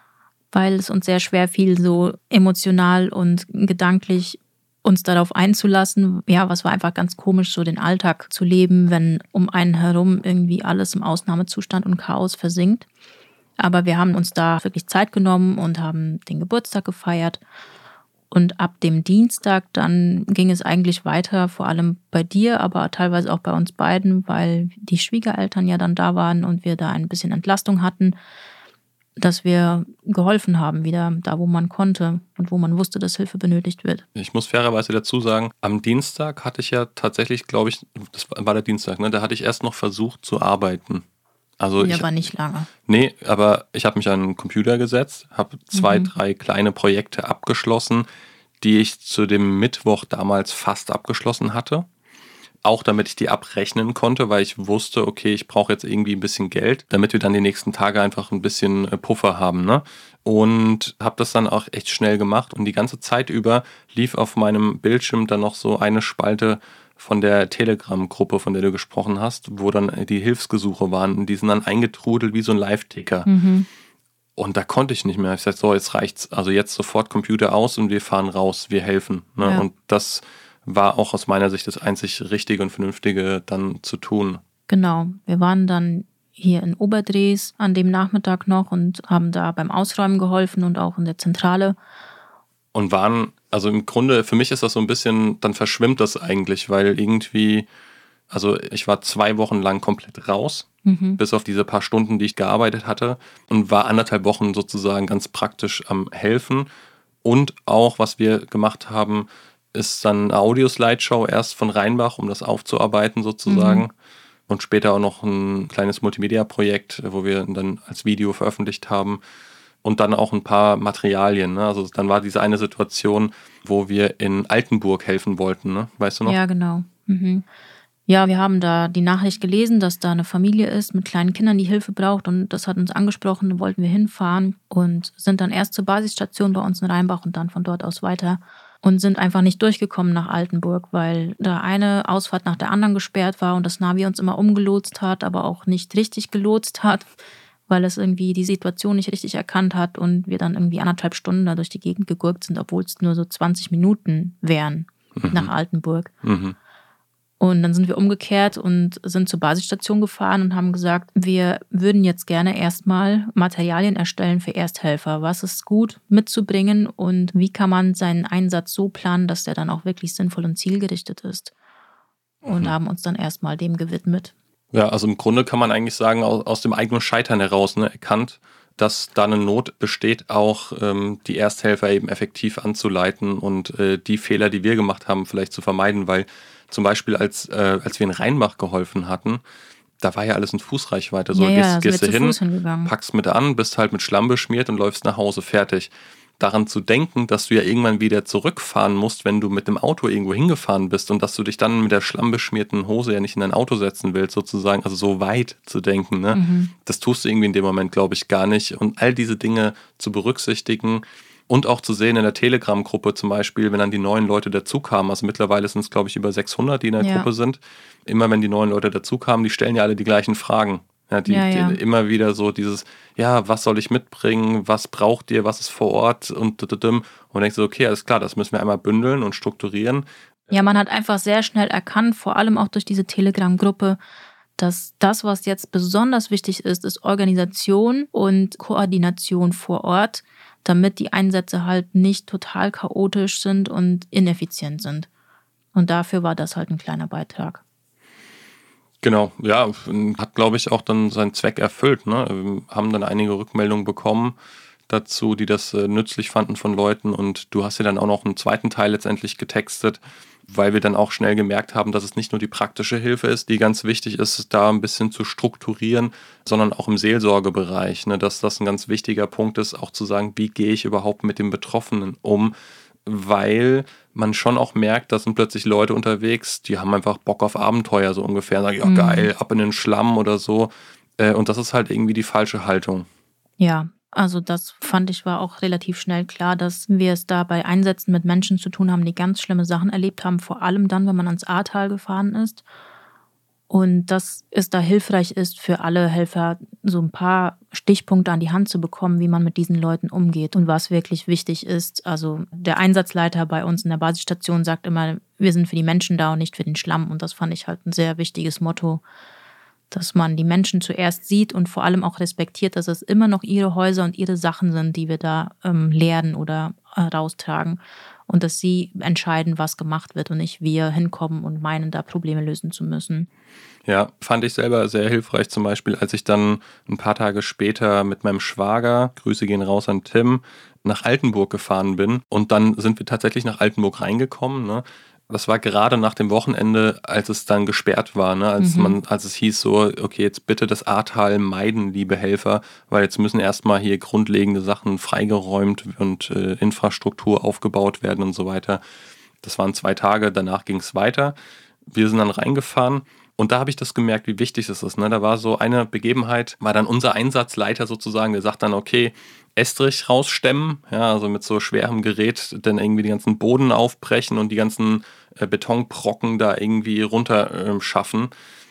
weil es uns sehr schwer fiel, so emotional und gedanklich uns darauf einzulassen. Ja, was war einfach ganz komisch, so den Alltag zu leben, wenn um einen herum irgendwie alles im Ausnahmezustand und Chaos versinkt. Aber wir haben uns da wirklich Zeit genommen und haben den Geburtstag gefeiert. Und ab dem Dienstag dann ging es eigentlich weiter, vor allem bei dir, aber teilweise auch bei uns beiden, weil die Schwiegereltern ja dann da waren und wir da ein bisschen Entlastung hatten, dass wir geholfen haben wieder da, wo man konnte und wo man wusste, dass Hilfe benötigt wird. Ich muss fairerweise dazu sagen, am Dienstag hatte ich ja tatsächlich, glaube ich, das war der Dienstag, ne, da hatte ich erst noch versucht zu arbeiten. Also Ja, ich, aber nicht lange. Nee, aber ich habe mich an den Computer gesetzt, habe zwei, Mhm. drei kleine Projekte abgeschlossen, die ich zu dem Mittwoch damals fast abgeschlossen hatte. Auch damit ich die abrechnen konnte, weil ich wusste, okay, ich brauche jetzt irgendwie ein bisschen Geld, damit wir dann die nächsten Tage einfach ein bisschen Puffer haben, ne? Und habe das dann auch echt schnell gemacht und die ganze Zeit über lief auf meinem Bildschirm dann noch so eine Spalte von der Telegram-Gruppe, von der du gesprochen hast, wo dann die Hilfsgesuche waren und die sind dann eingetrudelt wie so ein Live-Ticker. Mhm. Und da konnte ich nicht mehr. Ich sagte, so, jetzt reicht's. Also jetzt sofort Computer aus und wir fahren raus, wir helfen. Ne? Ja. Und das war auch aus meiner Sicht das einzig Richtige und Vernünftige dann zu tun. Genau. Wir waren dann hier in Oberdrees an dem Nachmittag noch und haben da beim Ausräumen geholfen und auch in der Zentrale. Und waren, also im Grunde, für mich ist das so ein bisschen, dann verschwimmt das eigentlich, weil irgendwie, also ich war zwei Wochen lang komplett raus, Mhm. bis auf diese paar Stunden, die ich gearbeitet hatte und war anderthalb Wochen sozusagen ganz praktisch am Helfen. Und auch, was wir gemacht haben, ist dann eine Audio-Slideshow erst von Rheinbach, um das aufzuarbeiten sozusagen. Mhm. Und später auch noch ein kleines Multimedia-Projekt, wo wir dann als Video veröffentlicht haben. Und dann auch ein paar Materialien. Ne? Also dann war diese eine Situation, wo wir in Altenburg helfen wollten. Ne? Weißt du noch? Ja, genau. Mhm. Ja, wir haben da die Nachricht gelesen, dass da eine Familie ist mit kleinen Kindern, die Hilfe braucht. Und das hat uns angesprochen, da wollten wir hinfahren und sind dann erst zur Basisstation bei uns in Rheinbach und dann von dort aus weiter. Und sind einfach nicht durchgekommen nach Altenburg, weil da eine Ausfahrt nach der anderen gesperrt war und das Navi uns immer umgelotst hat, aber auch nicht richtig gelotst hat, weil es irgendwie die Situation nicht richtig erkannt hat und wir dann irgendwie anderthalb Stunden da durch die Gegend gegurkt sind, obwohl es nur so zwanzig Minuten wären Mhm. nach Altenburg. Mhm. Und dann sind wir umgekehrt und sind zur Basisstation gefahren und haben gesagt, wir würden jetzt gerne erstmal Materialien erstellen für Ersthelfer. Was ist gut mitzubringen und wie kann man seinen Einsatz so planen, dass der dann auch wirklich sinnvoll und zielgerichtet ist? Und Mhm. haben uns dann erstmal dem gewidmet. Ja, also im Grunde kann man eigentlich sagen, aus, aus dem eigenen Scheitern heraus ne, erkannt, dass da eine Not besteht, auch ähm, die Ersthelfer eben effektiv anzuleiten und äh, die Fehler, die wir gemacht haben, vielleicht zu vermeiden, weil zum Beispiel als, äh, als wir in Rheinbach geholfen hatten, da war ja alles in Fußreichweite. So, ja, ja, gehst, sind gehst wir du zu hin, Fuß hingegangen. packst mit an, bist halt mit Schlamm beschmiert und läufst nach Hause, fertig. Daran zu denken, dass du ja irgendwann wieder zurückfahren musst, wenn du mit dem Auto irgendwo hingefahren bist und dass du dich dann mit der schlammbeschmierten Hose ja nicht in dein Auto setzen willst, sozusagen, also so weit zu denken, ne? Mhm. Das tust du irgendwie in dem Moment, glaube ich, gar nicht. Und all diese Dinge zu berücksichtigen und auch zu sehen in der Telegram-Gruppe zum Beispiel, wenn dann die neuen Leute dazukamen, also mittlerweile sind es, glaube ich, über sechshundert, die in der Ja. Gruppe sind, immer wenn die neuen Leute dazukamen, die stellen ja alle die gleichen Fragen. Ja, die, Ja, ja. die immer wieder so dieses, ja, was soll ich mitbringen, was braucht ihr, was ist vor Ort und und und denkst du, okay, alles klar, das müssen wir einmal bündeln und strukturieren. Ja, man hat einfach sehr schnell erkannt, vor allem auch durch diese Telegram-Gruppe, dass das, was jetzt besonders wichtig ist, ist Organisation und Koordination vor Ort, damit die Einsätze halt nicht total chaotisch sind und ineffizient sind. Und dafür war das halt ein kleiner Beitrag. Genau, ja, hat, glaube ich, auch dann seinen Zweck erfüllt. Ne? Wir haben dann einige Rückmeldungen bekommen dazu, die das äh, nützlich fanden von Leuten. Und du hast ja dann auch noch einen zweiten Teil letztendlich getextet, weil wir dann auch schnell gemerkt haben, dass es nicht nur die praktische Hilfe ist, die ganz wichtig ist, da ein bisschen zu strukturieren, sondern auch im Seelsorgebereich. Ne? Dass das ein ganz wichtiger Punkt ist, auch zu sagen, wie gehe ich überhaupt mit dem Betroffenen um? Weil man schon auch merkt, da sind plötzlich Leute unterwegs, die haben einfach Bock auf Abenteuer so ungefähr. Sagen, ja Mhm. geil, ab in den Schlamm oder so. Äh, Und das ist halt irgendwie die falsche Haltung. Ja, also das fand ich war auch relativ schnell klar, dass wir es da bei Einsätzen mit Menschen zu tun haben, die ganz schlimme Sachen erlebt haben, vor allem dann, wenn man ans Ahrtal gefahren ist. Und dass es da hilfreich ist für alle Helfer, so ein paar Stichpunkte an die Hand zu bekommen, wie man mit diesen Leuten umgeht und was wirklich wichtig ist. Also der Einsatzleiter bei uns in der Basisstation sagt immer, wir sind für die Menschen da und nicht für den Schlamm. Und das fand ich halt ein sehr wichtiges Motto, dass man die Menschen zuerst sieht und vor allem auch respektiert, dass es immer noch ihre Häuser und ihre Sachen sind, die wir da ähm, leeren oder äh, raustragen. Und dass sie entscheiden, was gemacht wird und nicht wir hinkommen und meinen, da Probleme lösen zu müssen. Ja, fand ich selber sehr hilfreich, zum Beispiel, als ich dann ein paar Tage später mit meinem Schwager, Grüße gehen raus an Tim, nach Altenburg gefahren bin. Und dann sind wir tatsächlich nach Altenburg reingekommen, ne? Das war gerade nach dem Wochenende, als es dann gesperrt war, ne? als, Mhm. man, als es hieß so, okay, jetzt bitte das Ahrtal meiden, liebe Helfer, weil jetzt müssen erstmal hier grundlegende Sachen freigeräumt und äh, Infrastruktur aufgebaut werden und so weiter. Das waren zwei Tage, danach ging es weiter. Wir sind dann reingefahren und da habe ich das gemerkt, wie wichtig es ist. Ne? Da war so eine Begebenheit, war dann unser Einsatzleiter sozusagen, der sagt dann, okay, Estrich rausstemmen, ja, also mit so schwerem Gerät dann irgendwie den ganzen Boden aufbrechen und die ganzen äh, Betonbrocken da irgendwie runter äh, schaffen.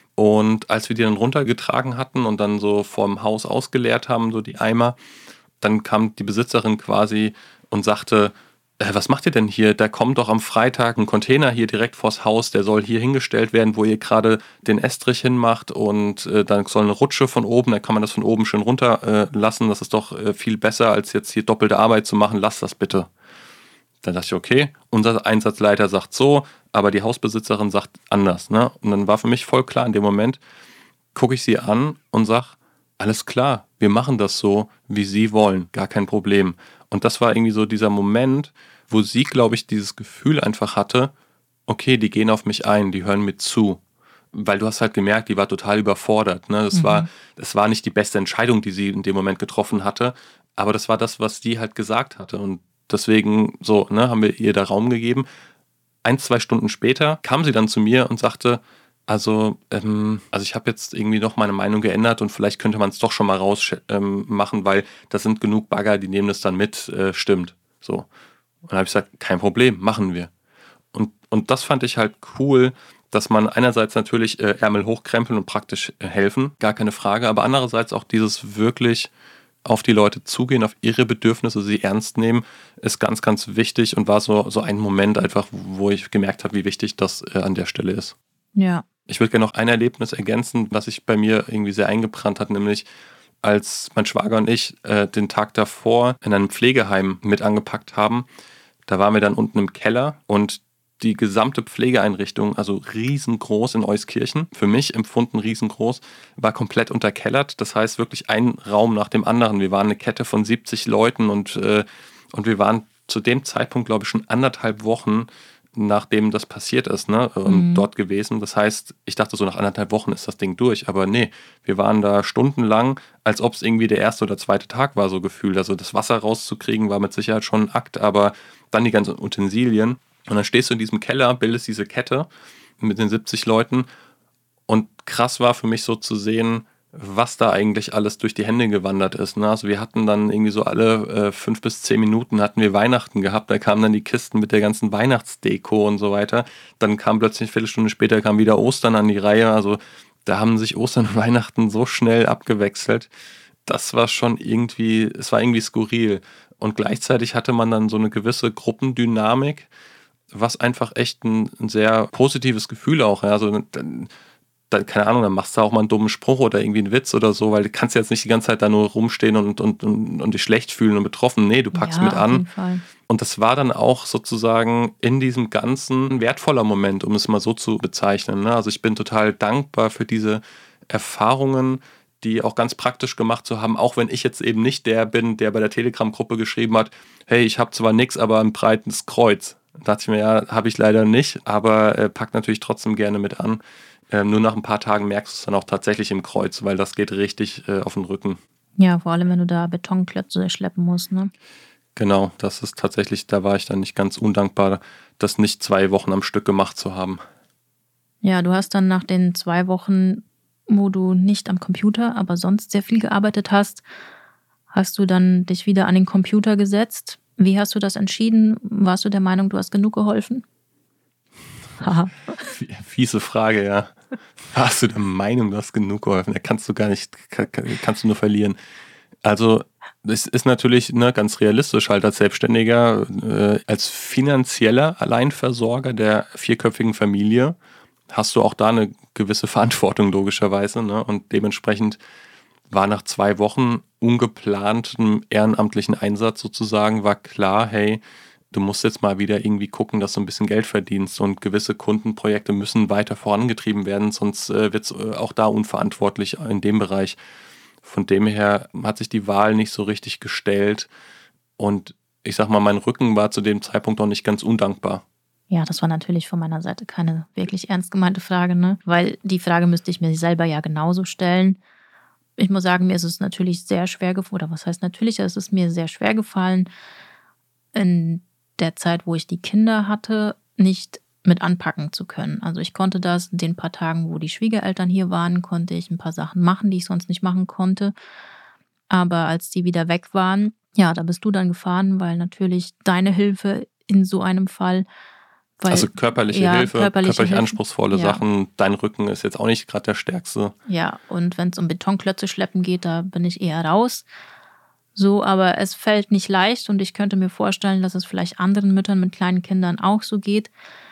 Und als wir die dann runtergetragen hatten und dann so vorm Haus ausgeleert haben, so die Eimer, dann kam die Besitzerin quasi und sagte, äh, was macht ihr denn hier? Da kommt doch am Freitag ein Container hier direkt vors Haus, der soll hier hingestellt werden, wo ihr gerade den Estrich hinmacht und äh, dann soll eine Rutsche von oben, dann kann man das von oben schön runterlassen. Äh, lassen. Das ist doch äh, viel besser, als jetzt hier doppelte Arbeit zu machen. Lasst das bitte. Dann dachte ich, okay, unser Einsatzleiter sagt so, aber die Hausbesitzerin sagt anders. Ne? Und dann war für mich voll klar, in dem Moment gucke ich sie an und sage, alles klar, wir machen das so, wie sie wollen, gar kein Problem. Und das war irgendwie so dieser Moment, wo sie, glaube ich, dieses Gefühl einfach hatte, okay, die gehen auf mich ein, die hören mir zu. Weil du hast halt gemerkt, die war total überfordert. Ne? Das, mhm. war, das war nicht die beste Entscheidung, die sie in dem Moment getroffen hatte, aber das war das, was die halt gesagt hatte. Und deswegen so, ne, haben wir ihr da Raum gegeben. Ein, zwei Stunden später kam sie dann zu mir und sagte, also, ähm, also ich habe jetzt irgendwie noch meine Meinung geändert und vielleicht könnte man es doch schon mal raus ähm, machen, weil das sind genug Bagger, die nehmen das dann mit, äh, stimmt. So. Und dann habe ich gesagt, kein Problem, machen wir. Und, und das fand ich halt cool, dass man einerseits natürlich äh, Ärmel hochkrempeln und praktisch äh, helfen, gar keine Frage, aber andererseits auch dieses wirklich auf die Leute zugehen, auf ihre Bedürfnisse, sie ernst nehmen, ist ganz, ganz wichtig und war so, so ein Moment einfach, wo ich gemerkt habe, wie wichtig das äh, an der Stelle ist. Ja. Ich würde gerne noch ein Erlebnis ergänzen, was sich bei mir irgendwie sehr eingebrannt hat, nämlich als mein Schwager und ich äh, den Tag davor in einem Pflegeheim mit angepackt haben. Da waren wir dann unten im Keller und die gesamte Pflegeeinrichtung, also riesengroß in Euskirchen, für mich empfunden riesengroß, war komplett unterkellert. Das heißt wirklich ein Raum nach dem anderen. Wir waren eine Kette von siebzig Leuten und, äh, und wir waren zu dem Zeitpunkt, glaube ich, schon anderthalb Wochen nachdem das passiert ist, ne, mhm. dort gewesen. Das heißt, ich dachte so, nach anderthalb Wochen ist das Ding durch. Aber nee, wir waren da stundenlang, als ob es irgendwie der erste oder zweite Tag war, so gefühlt. Also das Wasser rauszukriegen war mit Sicherheit schon ein Akt, aber dann die ganzen Utensilien. Und dann stehst du in diesem Keller, bildest diese Kette mit den siebzig Leuten. Und krass war für mich so zu sehen, was da eigentlich alles durch die Hände gewandert ist. Ne? Also wir hatten dann irgendwie so alle äh, fünf bis zehn Minuten hatten wir Weihnachten gehabt. Da kamen dann die Kisten mit der ganzen Weihnachtsdeko und so weiter. Dann kam plötzlich eine Viertelstunde später kam wieder Ostern an die Reihe. Also da haben sich Ostern und Weihnachten so schnell abgewechselt. Das war schon irgendwie, es war irgendwie skurril. Und gleichzeitig hatte man dann so eine gewisse Gruppendynamik, was einfach echt ein, ein sehr positives Gefühl auch. Ja? Also dann, dann, keine Ahnung, dann machst du auch mal einen dummen Spruch oder irgendwie einen Witz oder so, weil du kannst jetzt nicht die ganze Zeit da nur rumstehen und, und, und, und dich schlecht fühlen und betroffen. Nee, du packst ja, mit an. Auf jeden Fall. Und das war dann auch sozusagen in diesem Ganzen ein wertvoller Moment, um es mal so zu bezeichnen. Ne? Also ich bin total dankbar für diese Erfahrungen, die auch ganz praktisch gemacht zu haben, auch wenn ich jetzt eben nicht der bin, der bei der Telegram-Gruppe geschrieben hat, hey, ich habe zwar nichts, aber ein breites Kreuz. Da dachte ich mir, ja, habe ich leider nicht, aber äh, pack natürlich trotzdem gerne mit an. Ähm, nur nach ein paar Tagen merkst du es dann auch tatsächlich im Kreuz, weil das geht richtig äh, auf den Rücken. Ja, vor allem, wenn du da Betonklötze schleppen musst, ne? Genau, das ist tatsächlich, da war ich dann nicht ganz undankbar, das nicht zwei Wochen am Stück gemacht zu haben. Ja, du hast dann nach den zwei Wochen, wo du nicht am Computer, aber sonst sehr viel gearbeitet hast, hast du dann dich wieder an den Computer gesetzt. Wie hast du das entschieden? Warst du der Meinung, du hast genug geholfen? Fiese Frage, ja. Warst du der Meinung, du hast genug geholfen? Da kannst du gar nicht, kann, kannst du nur verlieren. Also es ist natürlich ne, ganz realistisch halt als Selbstständiger, äh, als finanzieller Alleinversorger der vierköpfigen Familie hast du auch da eine gewisse Verantwortung logischerweise. Ne? Und dementsprechend war nach zwei Wochen ungeplantem ehrenamtlichen Einsatz sozusagen, war klar, hey, du musst jetzt mal wieder irgendwie gucken, dass du ein bisschen Geld verdienst und gewisse Kundenprojekte müssen weiter vorangetrieben werden, sonst äh, wird es äh, auch da unverantwortlich in dem Bereich. Von dem her hat sich die Wahl nicht so richtig gestellt und ich sag mal, mein Rücken war zu dem Zeitpunkt auch nicht ganz undankbar. Ja, das war natürlich von meiner Seite keine wirklich ernst gemeinte Frage, ne? Weil die Frage müsste ich mir selber ja genauso stellen. Ich muss sagen, mir ist es natürlich sehr schwer gefallen, oder was heißt natürlich, es ist mir sehr schwer gefallen, in der Zeit, wo ich die Kinder hatte, nicht mit anpacken zu können. Also ich konnte das in den paar Tagen, wo die Schwiegereltern hier waren, konnte ich ein paar Sachen machen, die ich sonst nicht machen konnte. Aber als die wieder weg waren, ja, da bist du dann gefahren, weil natürlich deine Hilfe in so einem Fall, weil, also körperliche ja, Hilfe, körperliche körperlich Hilfe, anspruchsvolle ja. Sachen, dein Rücken ist jetzt auch nicht gerade der stärkste. Ja, und wenn es um Betonklötze schleppen geht, da bin ich eher raus. So, aber es fällt nicht leicht und ich könnte mir vorstellen, dass es vielleicht anderen Müttern mit kleinen Kindern auch so geht,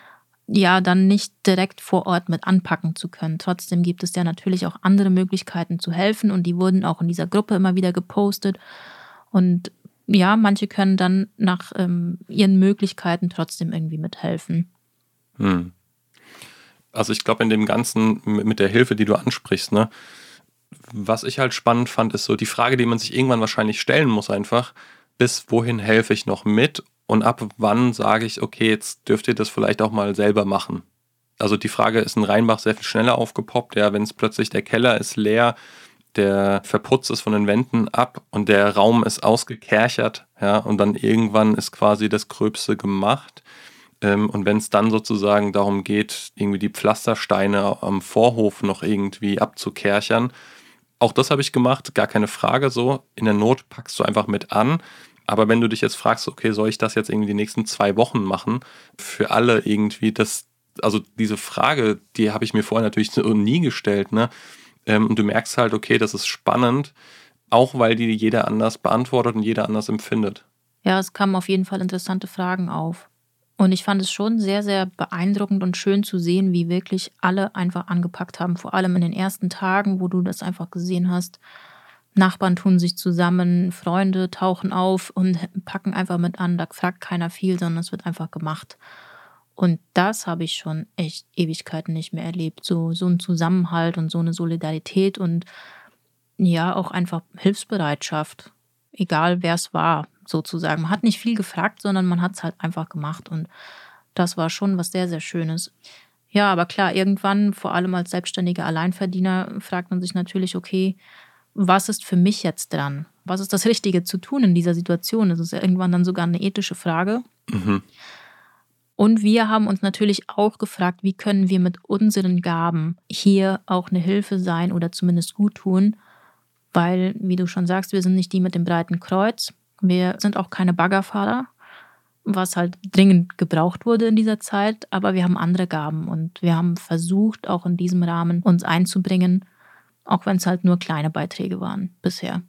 ja, dann nicht direkt vor Ort mit anpacken zu können. Trotzdem gibt es ja natürlich auch andere Möglichkeiten zu helfen und die wurden auch in dieser Gruppe immer wieder gepostet. Und ja, manche können dann nach ähm, ihren Möglichkeiten trotzdem irgendwie mithelfen. Hm. Also ich glaube in dem Ganzen mit der Hilfe, die du ansprichst, ne, was ich halt spannend fand, ist so die Frage, die man sich irgendwann wahrscheinlich stellen muss einfach, bis wohin helfe ich noch mit und ab wann sage ich, okay, jetzt dürft ihr das vielleicht auch mal selber machen. Also die Frage ist in Rheinbach sehr viel schneller aufgepoppt, ja, wenn es plötzlich der Keller ist leer, der Verputz ist von den Wänden ab und der Raum ist ausgekerchert, ja, und dann irgendwann ist quasi das Gröbste gemacht. Und wenn es dann sozusagen darum geht, irgendwie die Pflastersteine am Vorhof noch irgendwie abzukerchern, auch das habe ich gemacht, gar keine Frage so. In der Not packst du einfach mit an. Aber wenn du dich jetzt fragst, okay, soll ich das jetzt irgendwie die nächsten zwei Wochen machen, für alle irgendwie, das, also diese Frage, die habe ich mir vorher natürlich nie gestellt, ne? Und du merkst halt, okay, das ist spannend, auch weil die jeder anders beantwortet und jeder anders empfindet. Ja, es kamen auf jeden Fall interessante Fragen auf. Und ich fand es schon sehr, sehr beeindruckend und schön zu sehen, wie wirklich alle einfach angepackt haben. Vor allem in den ersten Tagen, wo du das einfach gesehen hast. Nachbarn tun sich zusammen, Freunde tauchen auf und packen einfach mit an. Da fragt keiner viel, sondern es wird einfach gemacht. Und das habe ich schon echt Ewigkeiten nicht mehr erlebt. So, so ein Zusammenhalt und so eine Solidarität und ja, auch einfach Hilfsbereitschaft. Egal, wer es war, sozusagen. Man hat nicht viel gefragt, sondern man hat es halt einfach gemacht. Und das war schon was sehr, sehr Schönes. Ja, aber klar, irgendwann, vor allem als selbstständiger Alleinverdiener, fragt man sich natürlich, okay, was ist für mich jetzt dran? Was ist das Richtige zu tun in dieser Situation? Das ist ja irgendwann dann sogar eine ethische Frage. Mhm. Und wir haben uns natürlich auch gefragt, wie können wir mit unseren Gaben hier auch eine Hilfe sein oder zumindest gut tun, weil, wie du schon sagst, wir sind nicht die mit dem breiten Kreuz. Wir sind auch keine Baggerfahrer, was halt dringend gebraucht wurde in dieser Zeit, aber wir haben andere Gaben und wir haben versucht, auch in diesem Rahmen uns einzubringen, auch wenn es halt nur kleine Beiträge waren bisher.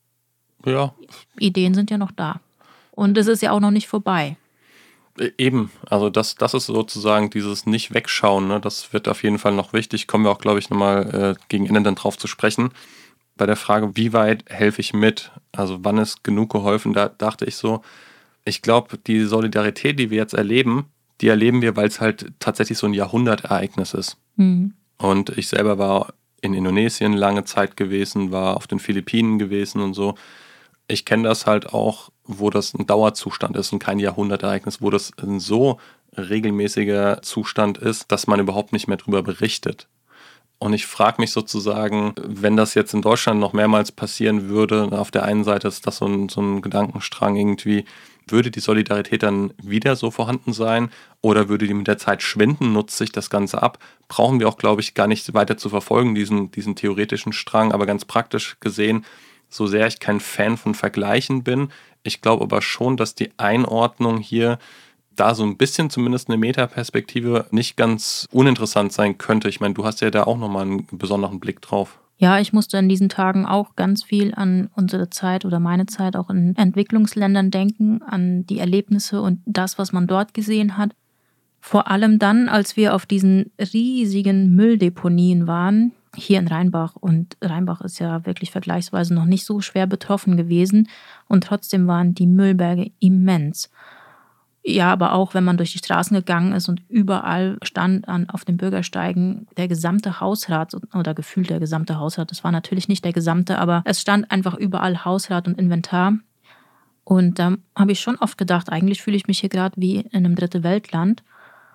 Ja. Ideen sind ja noch da. Und es ist ja auch noch nicht vorbei. Eben, also das, das ist sozusagen dieses Nicht-Wegschauen, ne? Das wird auf jeden Fall noch wichtig. Kommen wir auch, glaube ich, nochmal äh, gegen Ende dann drauf zu sprechen. Bei der Frage, wie weit helfe ich mit? Also wann ist genug geholfen? Da dachte ich so, ich glaube, die Solidarität, die wir jetzt erleben, die erleben wir, weil es halt tatsächlich so ein Jahrhundertereignis ist. Mhm. Und ich selber war in Indonesien lange Zeit gewesen, war auf den Philippinen gewesen und so. Ich kenne das halt auch, wo das ein Dauerzustand ist und kein Jahrhundertereignis, wo das ein so regelmäßiger Zustand ist, dass man überhaupt nicht mehr drüber berichtet. Und ich frage mich sozusagen, wenn das jetzt in Deutschland noch mehrmals passieren würde, auf der einen Seite ist das so ein, so ein Gedankenstrang irgendwie, würde die Solidarität dann wieder so vorhanden sein oder würde die mit der Zeit schwinden, nutzt sich das Ganze ab? Brauchen wir auch, glaube ich, gar nicht weiter zu verfolgen, diesen, diesen theoretischen Strang, aber ganz praktisch gesehen, so sehr ich kein Fan von Vergleichen bin, ich glaube aber schon, dass die Einordnung hier da so ein bisschen zumindest eine Metaperspektive nicht ganz uninteressant sein könnte. Ich meine, du hast ja da auch nochmal einen besonderen Blick drauf. Ja, ich musste in diesen Tagen auch ganz viel an unsere Zeit oder meine Zeit auch in Entwicklungsländern denken, an die Erlebnisse und das, was man dort gesehen hat. Vor allem dann, als wir auf diesen riesigen Mülldeponien waren, hier in Rheinbach. Und Rheinbach ist ja wirklich vergleichsweise noch nicht so schwer betroffen gewesen. Und trotzdem waren die Müllberge immens. Ja, aber auch wenn man durch die Straßen gegangen ist und überall stand an, auf den Bürgersteigen der gesamte Hausrat oder gefühlt der gesamte Hausrat. Das war natürlich nicht der gesamte, aber es stand einfach überall Hausrat und Inventar. Und da habe ich schon oft gedacht, eigentlich fühle ich mich hier gerade wie in einem dritte Weltland.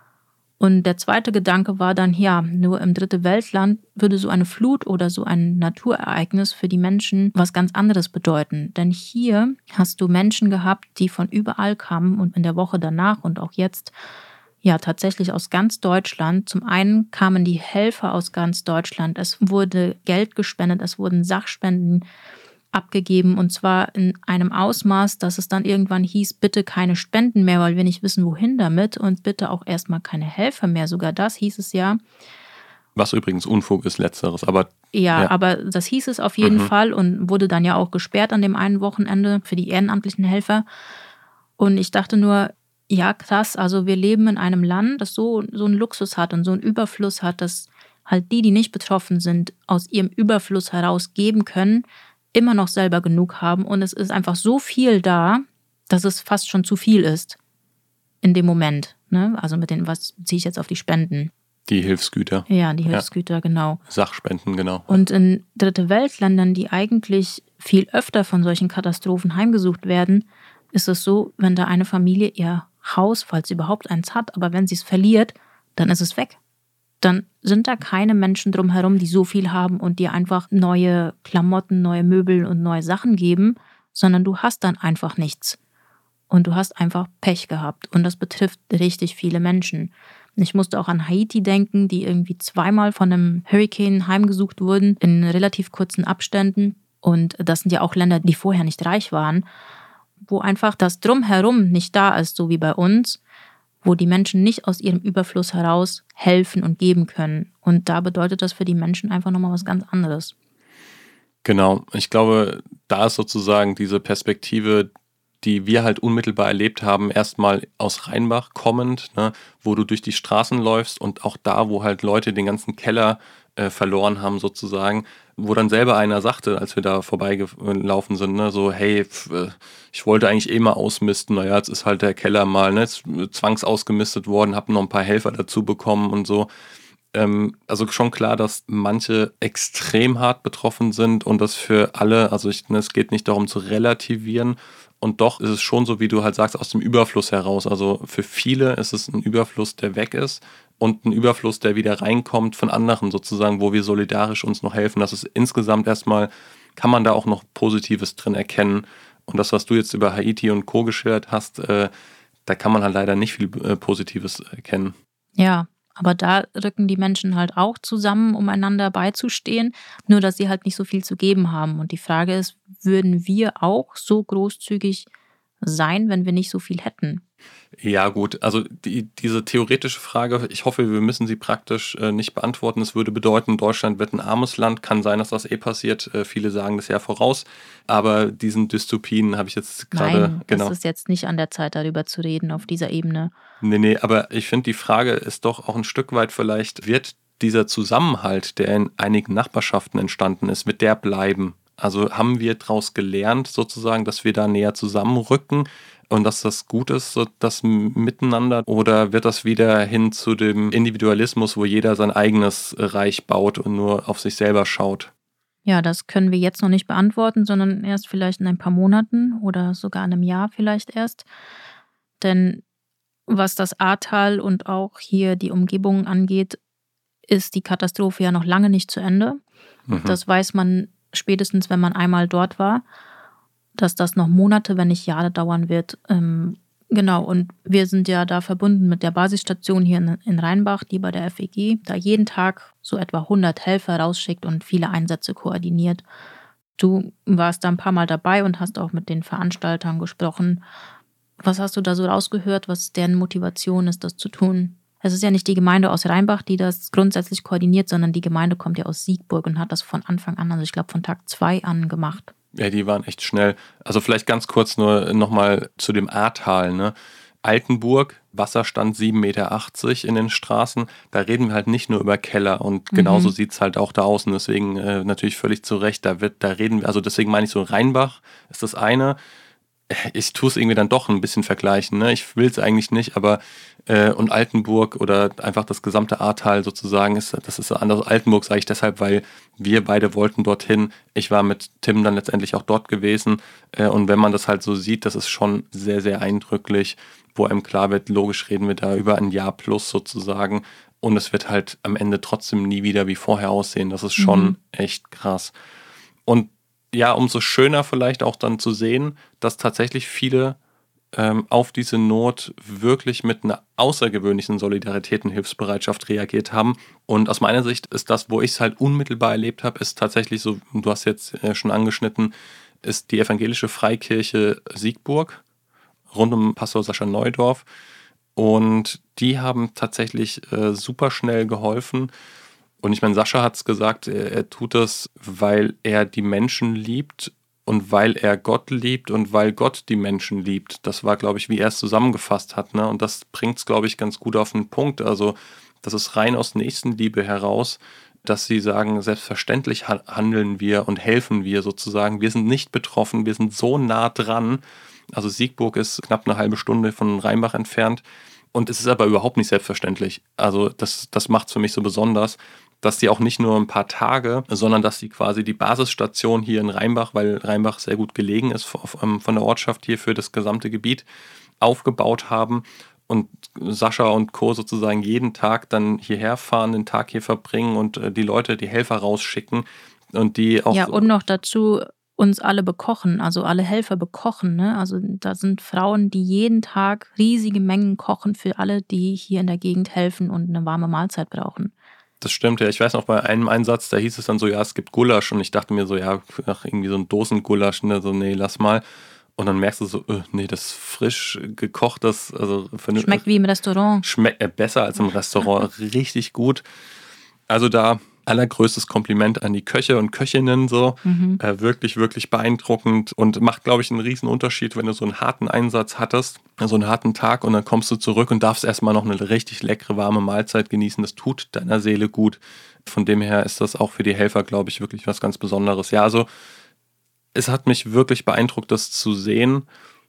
Und der zweite Gedanke war dann, ja, nur im dritte Weltland würde so eine Flut oder so ein Naturereignis für die Menschen was ganz anderes bedeuten. Denn hier hast du Menschen gehabt, die von überall kamen und in der Woche danach und auch jetzt, ja, tatsächlich aus ganz Deutschland. Zum einen kamen die Helfer aus ganz Deutschland. Es wurde Geld gespendet, es wurden Sachspenden abgegeben und zwar in einem Ausmaß, dass es dann irgendwann hieß, bitte keine Spenden mehr, weil wir nicht wissen, wohin damit und bitte auch erstmal keine Helfer mehr. Sogar das hieß es ja. Was übrigens Unfug ist, letzteres, aber... Ja, ja. aber das hieß es auf jeden mhm. Fall und wurde dann ja auch gesperrt an dem einen Wochenende für die ehrenamtlichen Helfer. Und ich dachte nur, ja krass, also wir leben in einem Land, das so, so einen Luxus hat und so einen Überfluss hat, dass halt die, die nicht betroffen sind, aus ihrem Überfluss heraus geben können, immer noch selber genug haben und es ist einfach so viel da, dass es fast schon zu viel ist in dem Moment. Ne? Also mit den, was beziehe ich jetzt auf die Spenden? Die Hilfsgüter. Ja, die Hilfsgüter, ja. Genau. Sachspenden, genau. Und in dritte Weltländern, die eigentlich viel öfter von solchen Katastrophen heimgesucht werden, ist es so, wenn da eine Familie ihr Haus, falls sie überhaupt eins hat, aber wenn sie es verliert, dann ist es weg. Dann sind da keine Menschen drumherum, die so viel haben und dir einfach neue Klamotten, neue Möbel und neue Sachen geben, sondern du hast dann einfach nichts. Und du hast einfach Pech gehabt. Und das betrifft richtig viele Menschen. Ich musste auch an Haiti denken, die irgendwie zweimal von einem Hurricane heimgesucht wurden in relativ kurzen Abständen. Und das sind ja auch Länder, die vorher nicht reich waren, wo einfach das Drumherum nicht da ist, so wie bei uns, wo die Menschen nicht aus ihrem Überfluss heraus helfen und geben können. Und da bedeutet das für die Menschen einfach nochmal was ganz anderes. Genau, ich glaube, da ist sozusagen diese Perspektive, die wir halt unmittelbar erlebt haben, erstmal aus Rheinbach kommend, ne, wo du durch die Straßen läufst und auch da, wo halt Leute den ganzen Keller äh, verloren haben sozusagen, wo dann selber einer sagte, als wir da vorbeigelaufen sind, ne, so, hey, pf, ich wollte eigentlich eh mal ausmisten, naja, jetzt ist halt der Keller mal ne, zwangsausgemistet worden, habe noch ein paar Helfer dazu bekommen und so. Ähm, also schon klar, dass manche extrem hart betroffen sind und das für alle, also ich, ne, es geht nicht darum zu relativieren und doch ist es schon so, wie du halt sagst, aus dem Überfluss heraus. Also für viele ist es ein Überfluss, der weg ist und ein Überfluss, der wieder reinkommt von anderen sozusagen, wo wir solidarisch uns noch helfen. Das ist insgesamt erstmal, kann man da auch noch Positives drin erkennen. Und das, was du jetzt über Haiti und Co. geschildert hast, äh, da kann man halt leider nicht viel äh, Positives erkennen. Ja, aber da rücken die Menschen halt auch zusammen, um einander beizustehen, nur dass sie halt nicht so viel zu geben haben. Und die Frage ist, würden wir auch so großzügig sein, wenn wir nicht so viel hätten? Ja gut, also die, diese theoretische Frage, ich hoffe, wir müssen sie praktisch äh, nicht beantworten. Es würde bedeuten, Deutschland wird ein armes Land. Kann sein, dass das eh passiert. Äh, viele sagen das ja voraus. Aber diesen Dystopien habe ich jetzt gerade... Nein, genau. Das ist jetzt nicht an der Zeit, darüber zu reden auf dieser Ebene. Nee, nee, aber ich finde, die Frage ist doch auch ein Stück weit vielleicht, wird dieser Zusammenhalt, der in einigen Nachbarschaften entstanden ist, wird der bleiben? Also haben wir daraus gelernt sozusagen, dass wir da näher zusammenrücken und dass das gut ist, so das Miteinander, oder wird das wieder hin zu dem Individualismus, wo jeder sein eigenes Reich baut und nur auf sich selber schaut? Ja, das können wir jetzt noch nicht beantworten, sondern erst vielleicht in ein paar Monaten oder sogar in einem Jahr vielleicht erst. Denn was das Ahrtal und auch hier die Umgebung angeht, ist die Katastrophe ja noch lange nicht zu Ende. Mhm. Das weiß man spätestens, wenn man einmal dort war, dass das noch Monate, wenn nicht Jahre dauern wird. Ähm, genau, und wir sind ja da verbunden mit der Basisstation hier in, in Rheinbach, die bei der F E G da jeden Tag so etwa hundert Helfer rausschickt und viele Einsätze koordiniert. Du warst da ein paar Mal dabei und hast auch mit den Veranstaltern gesprochen. Was hast du da so rausgehört, was deren Motivation ist, das zu tun? Es ist ja nicht die Gemeinde aus Rheinbach, die das grundsätzlich koordiniert, sondern die Gemeinde kommt ja aus Siegburg und hat das von Anfang an, also ich glaube von Tag zwei an gemacht. Ja, die waren echt schnell. Also vielleicht ganz kurz nur nochmal zu dem Ahrtal, ne? Altenburg, Wasserstand sieben Meter achtzig in den Straßen. Da reden wir halt nicht nur über Keller und genauso mhm. sieht es halt auch da aus. Und deswegen äh, natürlich völlig zu Recht, da wird, da reden wir, also deswegen meine ich so, Rheinbach ist das eine. Ich tue es irgendwie dann doch ein bisschen vergleichen, ne? Ich will es eigentlich nicht, aber äh, und Altenburg oder einfach das gesamte Ahrtal sozusagen, ist, das ist anders. Altenburg sage ich deshalb, weil wir beide wollten dorthin. Ich war mit Tim dann letztendlich auch dort gewesen äh, und wenn man das halt so sieht, das ist schon sehr, sehr eindrücklich, wo einem klar wird, logisch reden wir da über ein Jahr plus sozusagen und es wird halt am Ende trotzdem nie wieder wie vorher aussehen. Das ist schon mhm. echt krass. Und ja, umso schöner vielleicht auch dann zu sehen, dass tatsächlich viele ähm, auf diese Not wirklich mit einer außergewöhnlichen Solidarität und Hilfsbereitschaft reagiert haben. Und aus meiner Sicht ist das, wo ich es halt unmittelbar erlebt habe, ist tatsächlich so, du hast jetzt äh, schon angeschnitten, ist die evangelische Freikirche Siegburg rund um Pastor Sascha Neudorf. Und die haben tatsächlich äh, super schnell geholfen. Und ich meine, Sascha hat es gesagt, er, er tut das, weil er die Menschen liebt und weil er Gott liebt und weil Gott die Menschen liebt. Das war, glaube ich, wie er es zusammengefasst hat, ne? Und das bringt es, glaube ich, ganz gut auf den Punkt. Also das ist rein aus Nächstenliebe heraus, dass sie sagen, selbstverständlich handeln wir und helfen wir sozusagen. Wir sind nicht betroffen, wir sind so nah dran. Also Siegburg ist knapp eine halbe Stunde von Rheinbach entfernt. Und es ist aber überhaupt nicht selbstverständlich. Also das, das macht es für mich so besonders, dass die auch nicht nur ein paar Tage, sondern dass sie quasi die Basisstation hier in Rheinbach, weil Rheinbach sehr gut gelegen ist von der Ortschaft hier für das gesamte Gebiet, aufgebaut haben und Sascha und Co. sozusagen jeden Tag dann hierher fahren, den Tag hier verbringen und die Leute, die Helfer rausschicken und die auch... Ja, und noch dazu uns alle bekochen, also alle Helfer bekochen, ne? Also da sind Frauen, die jeden Tag riesige Mengen kochen für alle, die hier in der Gegend helfen und eine warme Mahlzeit brauchen. Das stimmt, ja. Ich weiß noch, bei einem Einsatz, da hieß es dann so, ja, es gibt Gulasch. Und ich dachte mir so, ja, ach, irgendwie so ein Dosengulasch, ne, so, nee, lass mal. Und dann merkst du so, äh, nee, das frisch gekochtes, also... Für Schmeckt wie im Restaurant. Schmeckt äh, besser als im Restaurant, richtig gut. Also da allergrößtes Kompliment an die Köche und Köchinnen, so. Mhm. Äh, wirklich, wirklich beeindruckend und macht, glaube ich, einen riesen Unterschied, wenn du so einen harten Einsatz hattest, so einen harten Tag und dann kommst du zurück und darfst erstmal noch eine richtig leckere, warme Mahlzeit genießen. Das tut deiner Seele gut. Von dem her ist das auch für die Helfer, glaube ich, wirklich was ganz Besonderes. Ja, also es hat mich wirklich beeindruckt, das zu sehen,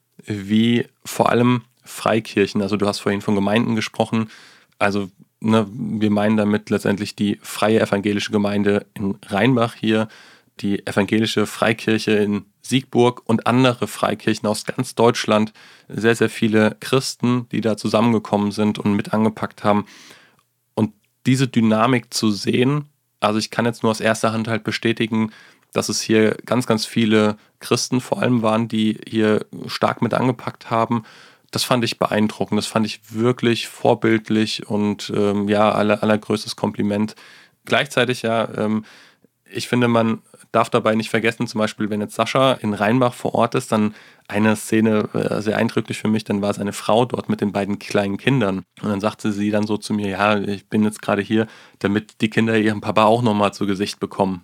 wie vor allem Freikirchen, also du hast vorhin von Gemeinden gesprochen, also ne, wir meinen damit letztendlich die Freie Evangelische Gemeinde in Rheinbach hier, die Evangelische Freikirche in Siegburg und andere Freikirchen aus ganz Deutschland, sehr, sehr viele Christen, die da zusammengekommen sind und mit angepackt haben. Und diese Dynamik zu sehen, also ich kann jetzt nur aus erster Hand halt bestätigen, dass es hier ganz, ganz viele Christen vor allem waren, die hier stark mit angepackt haben. Das fand ich beeindruckend, das fand ich wirklich vorbildlich und ähm, ja, aller, allergrößtes Kompliment. Gleichzeitig ja, ähm, ich finde, man darf dabei nicht vergessen, zum Beispiel, wenn jetzt Sascha in Rheinbach vor Ort ist, dann eine Szene äh, sehr eindrücklich für mich, dann war es eine Frau dort mit den beiden kleinen Kindern. Und dann sagte sie dann so zu mir, ja, ich bin jetzt gerade hier, damit die Kinder ihren Papa auch nochmal zu Gesicht bekommen.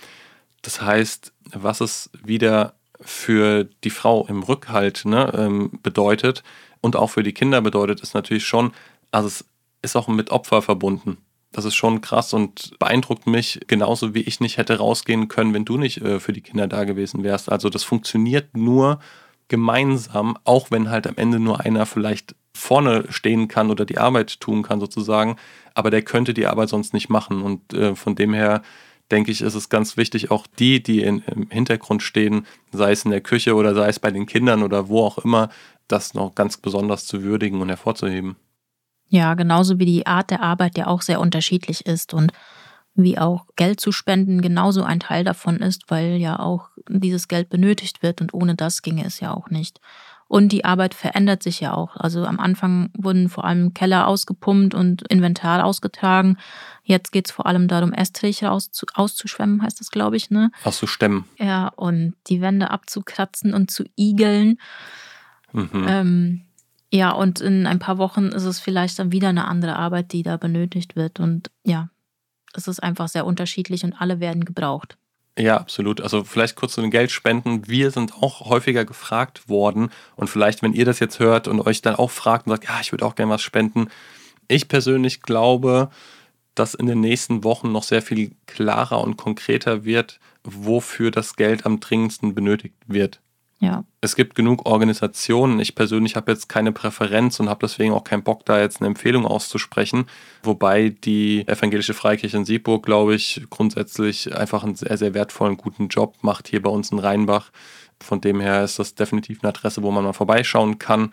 Das heißt, was es wieder für die Frau im Rückhalt ne, ähm, bedeutet und auch für die Kinder bedeutet, ist natürlich schon, also es ist auch mit Opfer verbunden. Das ist schon krass und beeindruckt mich, genauso wie ich nicht hätte rausgehen können, wenn du nicht äh, für die Kinder da gewesen wärst. Also das funktioniert nur gemeinsam, auch wenn halt am Ende nur einer vielleicht vorne stehen kann oder die Arbeit tun kann sozusagen, aber der könnte die Arbeit sonst nicht machen und äh, von dem her denke ich, ist es ganz wichtig, auch die, die in, im Hintergrund stehen, sei es in der Küche oder sei es bei den Kindern oder wo auch immer, das noch ganz besonders zu würdigen und hervorzuheben. Ja, genauso wie die Art der Arbeit ja auch sehr unterschiedlich ist und wie auch Geld zu spenden genauso ein Teil davon ist, weil ja auch dieses Geld benötigt wird und ohne das ginge es ja auch nicht. Und die Arbeit verändert sich ja auch. Also am Anfang wurden vor allem Keller ausgepumpt und Inventar ausgetragen. Jetzt geht es vor allem darum, Estrich auszu- auszuschwemmen, heißt das, glaube ich, ne? Auszustemmen. Ja, und die Wände abzukratzen und zu igeln. Mhm. Ähm, ja, und in ein paar Wochen ist es vielleicht dann wieder eine andere Arbeit, die da benötigt wird. Und ja, es ist einfach sehr unterschiedlich und alle werden gebraucht. Ja, absolut. Also vielleicht kurz zu den Geldspenden. Wir sind auch häufiger gefragt worden und vielleicht, wenn ihr das jetzt hört und euch dann auch fragt und sagt, ja, ich würde auch gerne was spenden. Ich persönlich glaube, dass in den nächsten Wochen noch sehr viel klarer und konkreter wird, wofür das Geld am dringendsten benötigt wird. Ja. Es gibt genug Organisationen. Ich persönlich habe jetzt keine Präferenz und habe deswegen auch keinen Bock, da jetzt eine Empfehlung auszusprechen. Wobei die Evangelische Freikirche in Siegburg, glaube ich, grundsätzlich einfach einen sehr, sehr wertvollen, guten Job macht hier bei uns in Rheinbach. Von dem her ist das definitiv eine Adresse, wo man mal vorbeischauen kann.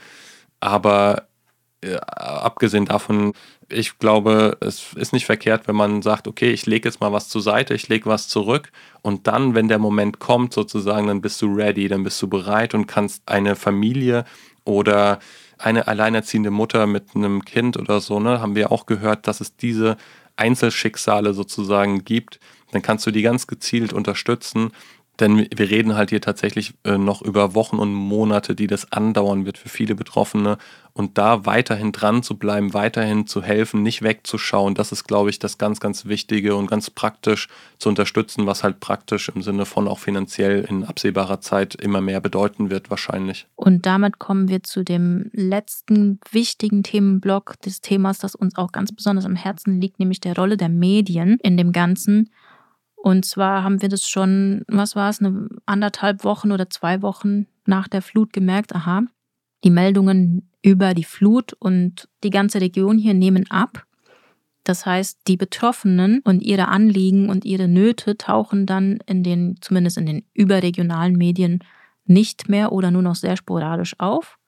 Aber äh, abgesehen davon, ich glaube, es ist nicht verkehrt, wenn man sagt, okay, ich lege jetzt mal was zur Seite, ich lege was zurück und dann, wenn der Moment kommt sozusagen, dann bist du ready, dann bist du bereit und kannst eine Familie oder eine alleinerziehende Mutter mit einem Kind oder so, ne, haben wir auch gehört, dass es diese Einzelschicksale sozusagen gibt, dann kannst du die ganz gezielt unterstützen. Denn wir reden halt hier tatsächlich äh, noch über Wochen und Monate, die das andauern wird für viele Betroffene. Und da weiterhin dran zu bleiben, weiterhin zu helfen, nicht wegzuschauen, das ist, glaube ich, das ganz, ganz Wichtige und ganz praktisch zu unterstützen, was halt praktisch im Sinne von auch finanziell in absehbarer Zeit immer mehr bedeuten wird wahrscheinlich. Und damit kommen wir zu dem letzten wichtigen Themenblock des Themas, das uns auch ganz besonders am Herzen liegt, nämlich der Rolle der Medien in dem Ganzen. Und zwar haben wir das schon, was war es, eine anderthalb Wochen oder zwei Wochen nach der Flut gemerkt, aha, die Meldungen über die Flut und die ganze Region hier nehmen ab. Das heißt, die Betroffenen und ihre Anliegen und ihre Nöte tauchen dann in den, zumindest in den überregionalen Medien nicht mehr oder nur noch sehr sporadisch auf.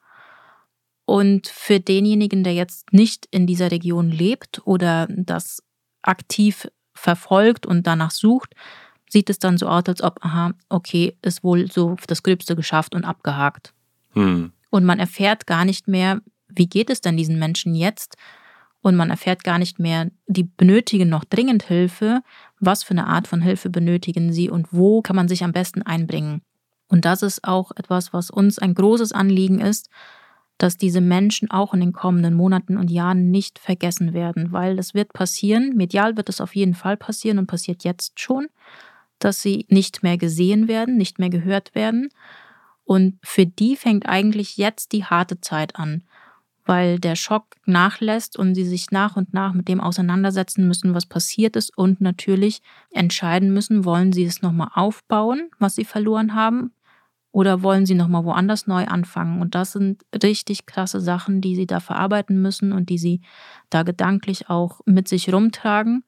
Und für denjenigen, der jetzt nicht in dieser Region lebt oder das aktiv verfolgt und danach sucht, sieht es dann so aus, als ob, aha, okay, ist wohl so das Gröbste geschafft und abgehakt. Hm. Und man erfährt gar nicht mehr, wie geht es denn diesen Menschen jetzt? Und man erfährt gar nicht mehr, die benötigen noch dringend Hilfe, was für eine Art von Hilfe benötigen sie und wo kann man sich am besten einbringen. Und das ist auch etwas, was uns ein großes Anliegen ist, dass diese Menschen auch in den kommenden Monaten und Jahren nicht vergessen werden, weil das wird passieren, medial wird es auf jeden Fall passieren und passiert jetzt schon, dass sie nicht mehr gesehen werden, nicht mehr gehört werden. Und für die fängt eigentlich jetzt die harte Zeit an, weil der Schock nachlässt und sie sich nach und nach mit dem auseinandersetzen müssen, was passiert ist und natürlich entscheiden müssen, wollen sie es nochmal aufbauen, was sie verloren haben, oder wollen sie nochmal woanders neu anfangen? Und das sind richtig krasse Sachen, die sie da verarbeiten müssen und die sie da gedanklich auch mit sich rumtragen.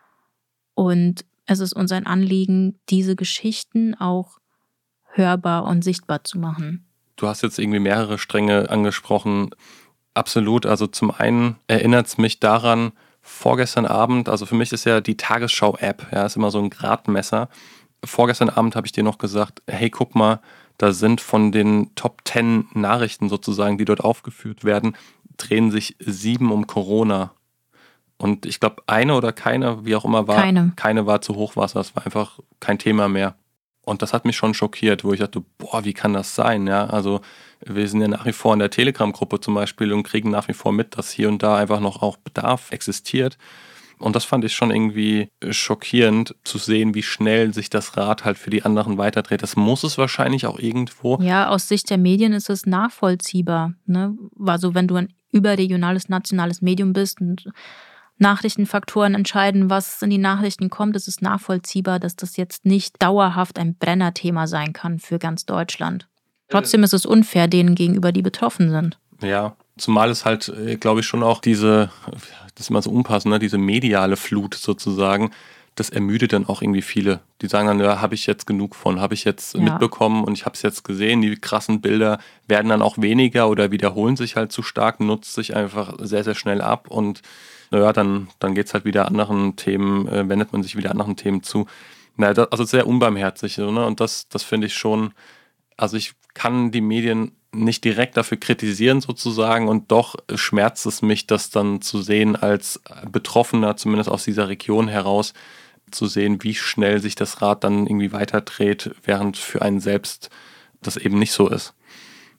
Und es ist uns ein Anliegen, diese Geschichten auch hörbar und sichtbar zu machen. Du hast jetzt irgendwie mehrere Stränge angesprochen. Absolut. Also zum einen erinnert es mich daran, vorgestern Abend, also für mich ist ja die Tagesschau-App, ja, ist immer so ein Gradmesser. Vorgestern Abend habe ich dir noch gesagt, hey, guck mal, da sind von den Top zehn Nachrichten sozusagen, die dort aufgeführt werden, drehen sich sieben um Corona. Und ich glaube, eine oder keine, wie auch immer, war Keine. keine war zu Hochwasser. Es war einfach kein Thema mehr. Und das hat mich schon schockiert, wo ich dachte, boah, wie kann das sein? Ja, also wir sind ja nach wie vor in der Telegram-Gruppe zum Beispiel und kriegen nach wie vor mit, dass hier und da einfach noch auch Bedarf existiert. Und das fand ich schon irgendwie schockierend zu sehen, wie schnell sich das Rad halt für die anderen weiterdreht. Das muss es wahrscheinlich auch irgendwo. Ja, aus Sicht der Medien ist es nachvollziehbar. Ne? Also wenn du ein überregionales, nationales Medium bist und Nachrichtenfaktoren entscheiden, was in die Nachrichten kommt, ist es nachvollziehbar, dass das jetzt nicht dauerhaft ein Brennerthema sein kann für ganz Deutschland. Trotzdem ist es unfair denen gegenüber, die betroffen sind. Ja, zumal es halt, glaube ich, schon auch diese, das ist immer so unpassend, ne, diese mediale Flut sozusagen, das ermüdet dann auch irgendwie viele. Die sagen dann, ja, habe ich jetzt genug von, habe ich jetzt Ja. mitbekommen und ich habe es jetzt gesehen. Die krassen Bilder werden dann auch weniger oder wiederholen sich halt zu stark, nutzt sich einfach sehr, sehr schnell ab und naja, dann, dann geht es halt wieder anderen Themen, äh, wendet man sich wieder anderen Themen zu. Naja, das, also sehr unbarmherzig, so, ne? Und das, das finde ich schon, also ich kann die Medien nicht direkt dafür kritisieren sozusagen und doch schmerzt es mich, das dann zu sehen als Betroffener, zumindest aus dieser Region heraus, zu sehen, wie schnell sich das Rad dann irgendwie weiterdreht, während für einen selbst das eben nicht so ist.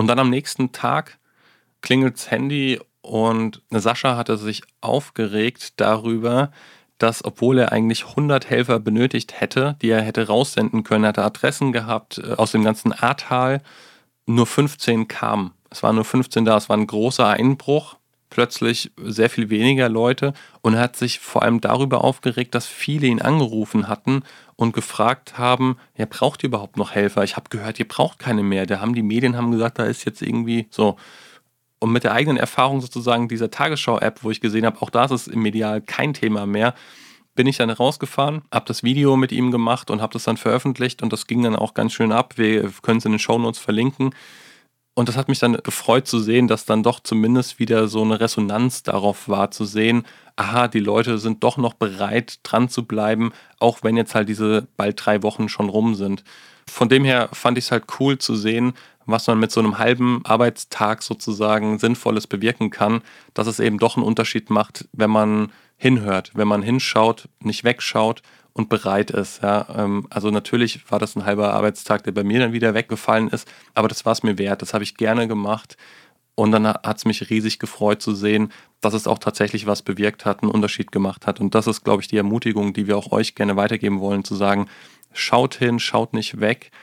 Und dann am nächsten Tag klingelt's Handy und Sascha hatte sich aufgeregt darüber, dass, obwohl er eigentlich hundert Helfer benötigt hätte, die er hätte raussenden können, er hatte Adressen gehabt aus dem ganzen Ahrtal, nur fünfzehn kamen. Es waren nur fünfzehn da, es war ein großer Einbruch, plötzlich sehr viel weniger Leute, und er hat sich vor allem darüber aufgeregt, dass viele ihn angerufen hatten und gefragt haben, ja, braucht ihr überhaupt noch Helfer? Ich habe gehört, ihr braucht keine mehr. Da haben die Medien haben gesagt, da ist jetzt irgendwie so. Und mit der eigenen Erfahrung sozusagen dieser Tagesschau-App, wo ich gesehen habe, auch da ist es im Medial kein Thema mehr, bin ich dann rausgefahren, habe das Video mit ihm gemacht und habe das dann veröffentlicht, und das ging dann auch ganz schön ab. Wir können es in den Shownotes verlinken. Und das hat mich dann gefreut zu sehen, dass dann doch zumindest wieder so eine Resonanz darauf war, zu sehen, aha, die Leute sind doch noch bereit, dran zu bleiben, auch wenn jetzt halt diese bald drei Wochen schon rum sind. Von dem her fand ich es halt cool zu sehen, was man mit so einem halben Arbeitstag sozusagen Sinnvolles bewirken kann, dass es eben doch einen Unterschied macht, wenn man hinhört, wenn man hinschaut, nicht wegschaut und bereit ist. Ja. Also natürlich war das ein halber Arbeitstag, der bei mir dann wieder weggefallen ist, aber das war es mir wert, das habe ich gerne gemacht, und dann hat es mich riesig gefreut zu sehen, dass es auch tatsächlich was bewirkt hat, einen Unterschied gemacht hat, und das ist, glaube ich, die Ermutigung, die wir auch euch gerne weitergeben wollen, zu sagen, schaut hin, schaut nicht weg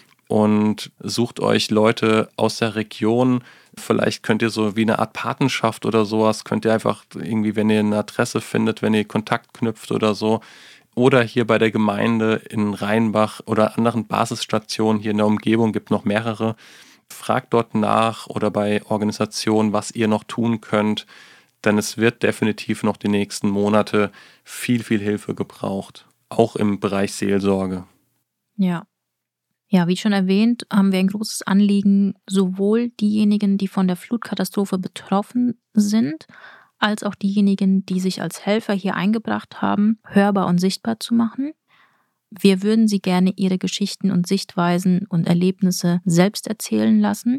und sucht euch Leute aus der Region. Vielleicht könnt ihr so wie eine Art Patenschaft oder sowas, könnt ihr einfach irgendwie, wenn ihr eine Adresse findet, wenn ihr Kontakt knüpft oder so, oder hier bei der Gemeinde in Rheinbach oder anderen Basisstationen hier in der Umgebung, gibt noch mehrere, fragt dort nach, oder bei Organisationen, was ihr noch tun könnt, denn es wird definitiv noch die nächsten Monate viel, viel Hilfe gebraucht, auch im Bereich Seelsorge. Ja. Ja, wie schon erwähnt, haben wir ein großes Anliegen, sowohl diejenigen, die von der Flutkatastrophe betroffen sind, als auch diejenigen, die sich als Helfer hier eingebracht haben, hörbar und sichtbar zu machen. Wir würden sie gerne ihre Geschichten und Sichtweisen und Erlebnisse selbst erzählen lassen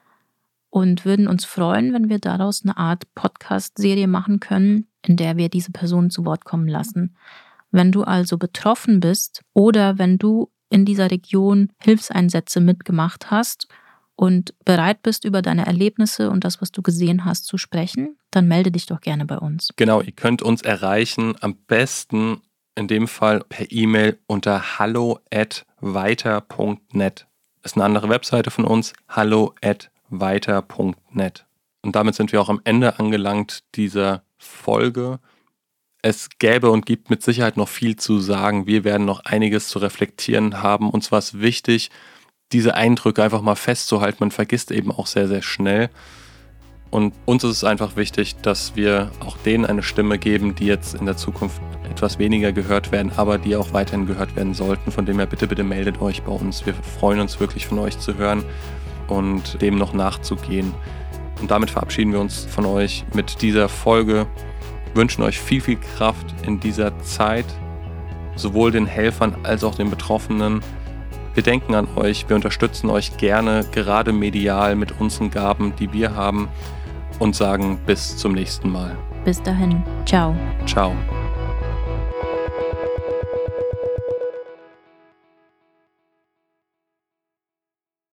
und würden uns freuen, wenn wir daraus eine Art Podcast-Serie machen können, in der wir diese Personen zu Wort kommen lassen. Wenn du also betroffen bist oder wenn du in dieser Region Hilfseinsätze mitgemacht hast und bereit bist, über deine Erlebnisse und das, was du gesehen hast, zu sprechen, dann melde dich doch gerne bei uns. Genau, ihr könnt uns erreichen, am besten in dem Fall per E-Mail unter hallo at weiter punkt net. Das ist eine andere Webseite von uns, hallo at weiter punkt net. Und damit sind wir auch am Ende angelangt dieser Folge. Es gäbe und gibt mit Sicherheit noch viel zu sagen. Wir werden noch einiges zu reflektieren haben. Uns war es wichtig, diese Eindrücke einfach mal festzuhalten. Man vergisst eben auch sehr, sehr schnell. Und uns ist es einfach wichtig, dass wir auch denen eine Stimme geben, die jetzt in der Zukunft etwas weniger gehört werden, aber die auch weiterhin gehört werden sollten. Von dem her, bitte, bitte meldet euch bei uns. Wir freuen uns wirklich, von euch zu hören und dem noch nachzugehen. Und damit verabschieden wir uns von euch mit dieser Folge. Wünschen euch viel, viel Kraft in dieser Zeit, sowohl den Helfern als auch den Betroffenen. Wir denken an euch, wir unterstützen euch gerne, gerade medial mit unseren Gaben, die wir haben, und sagen bis zum nächsten Mal. Bis dahin. Ciao. Ciao.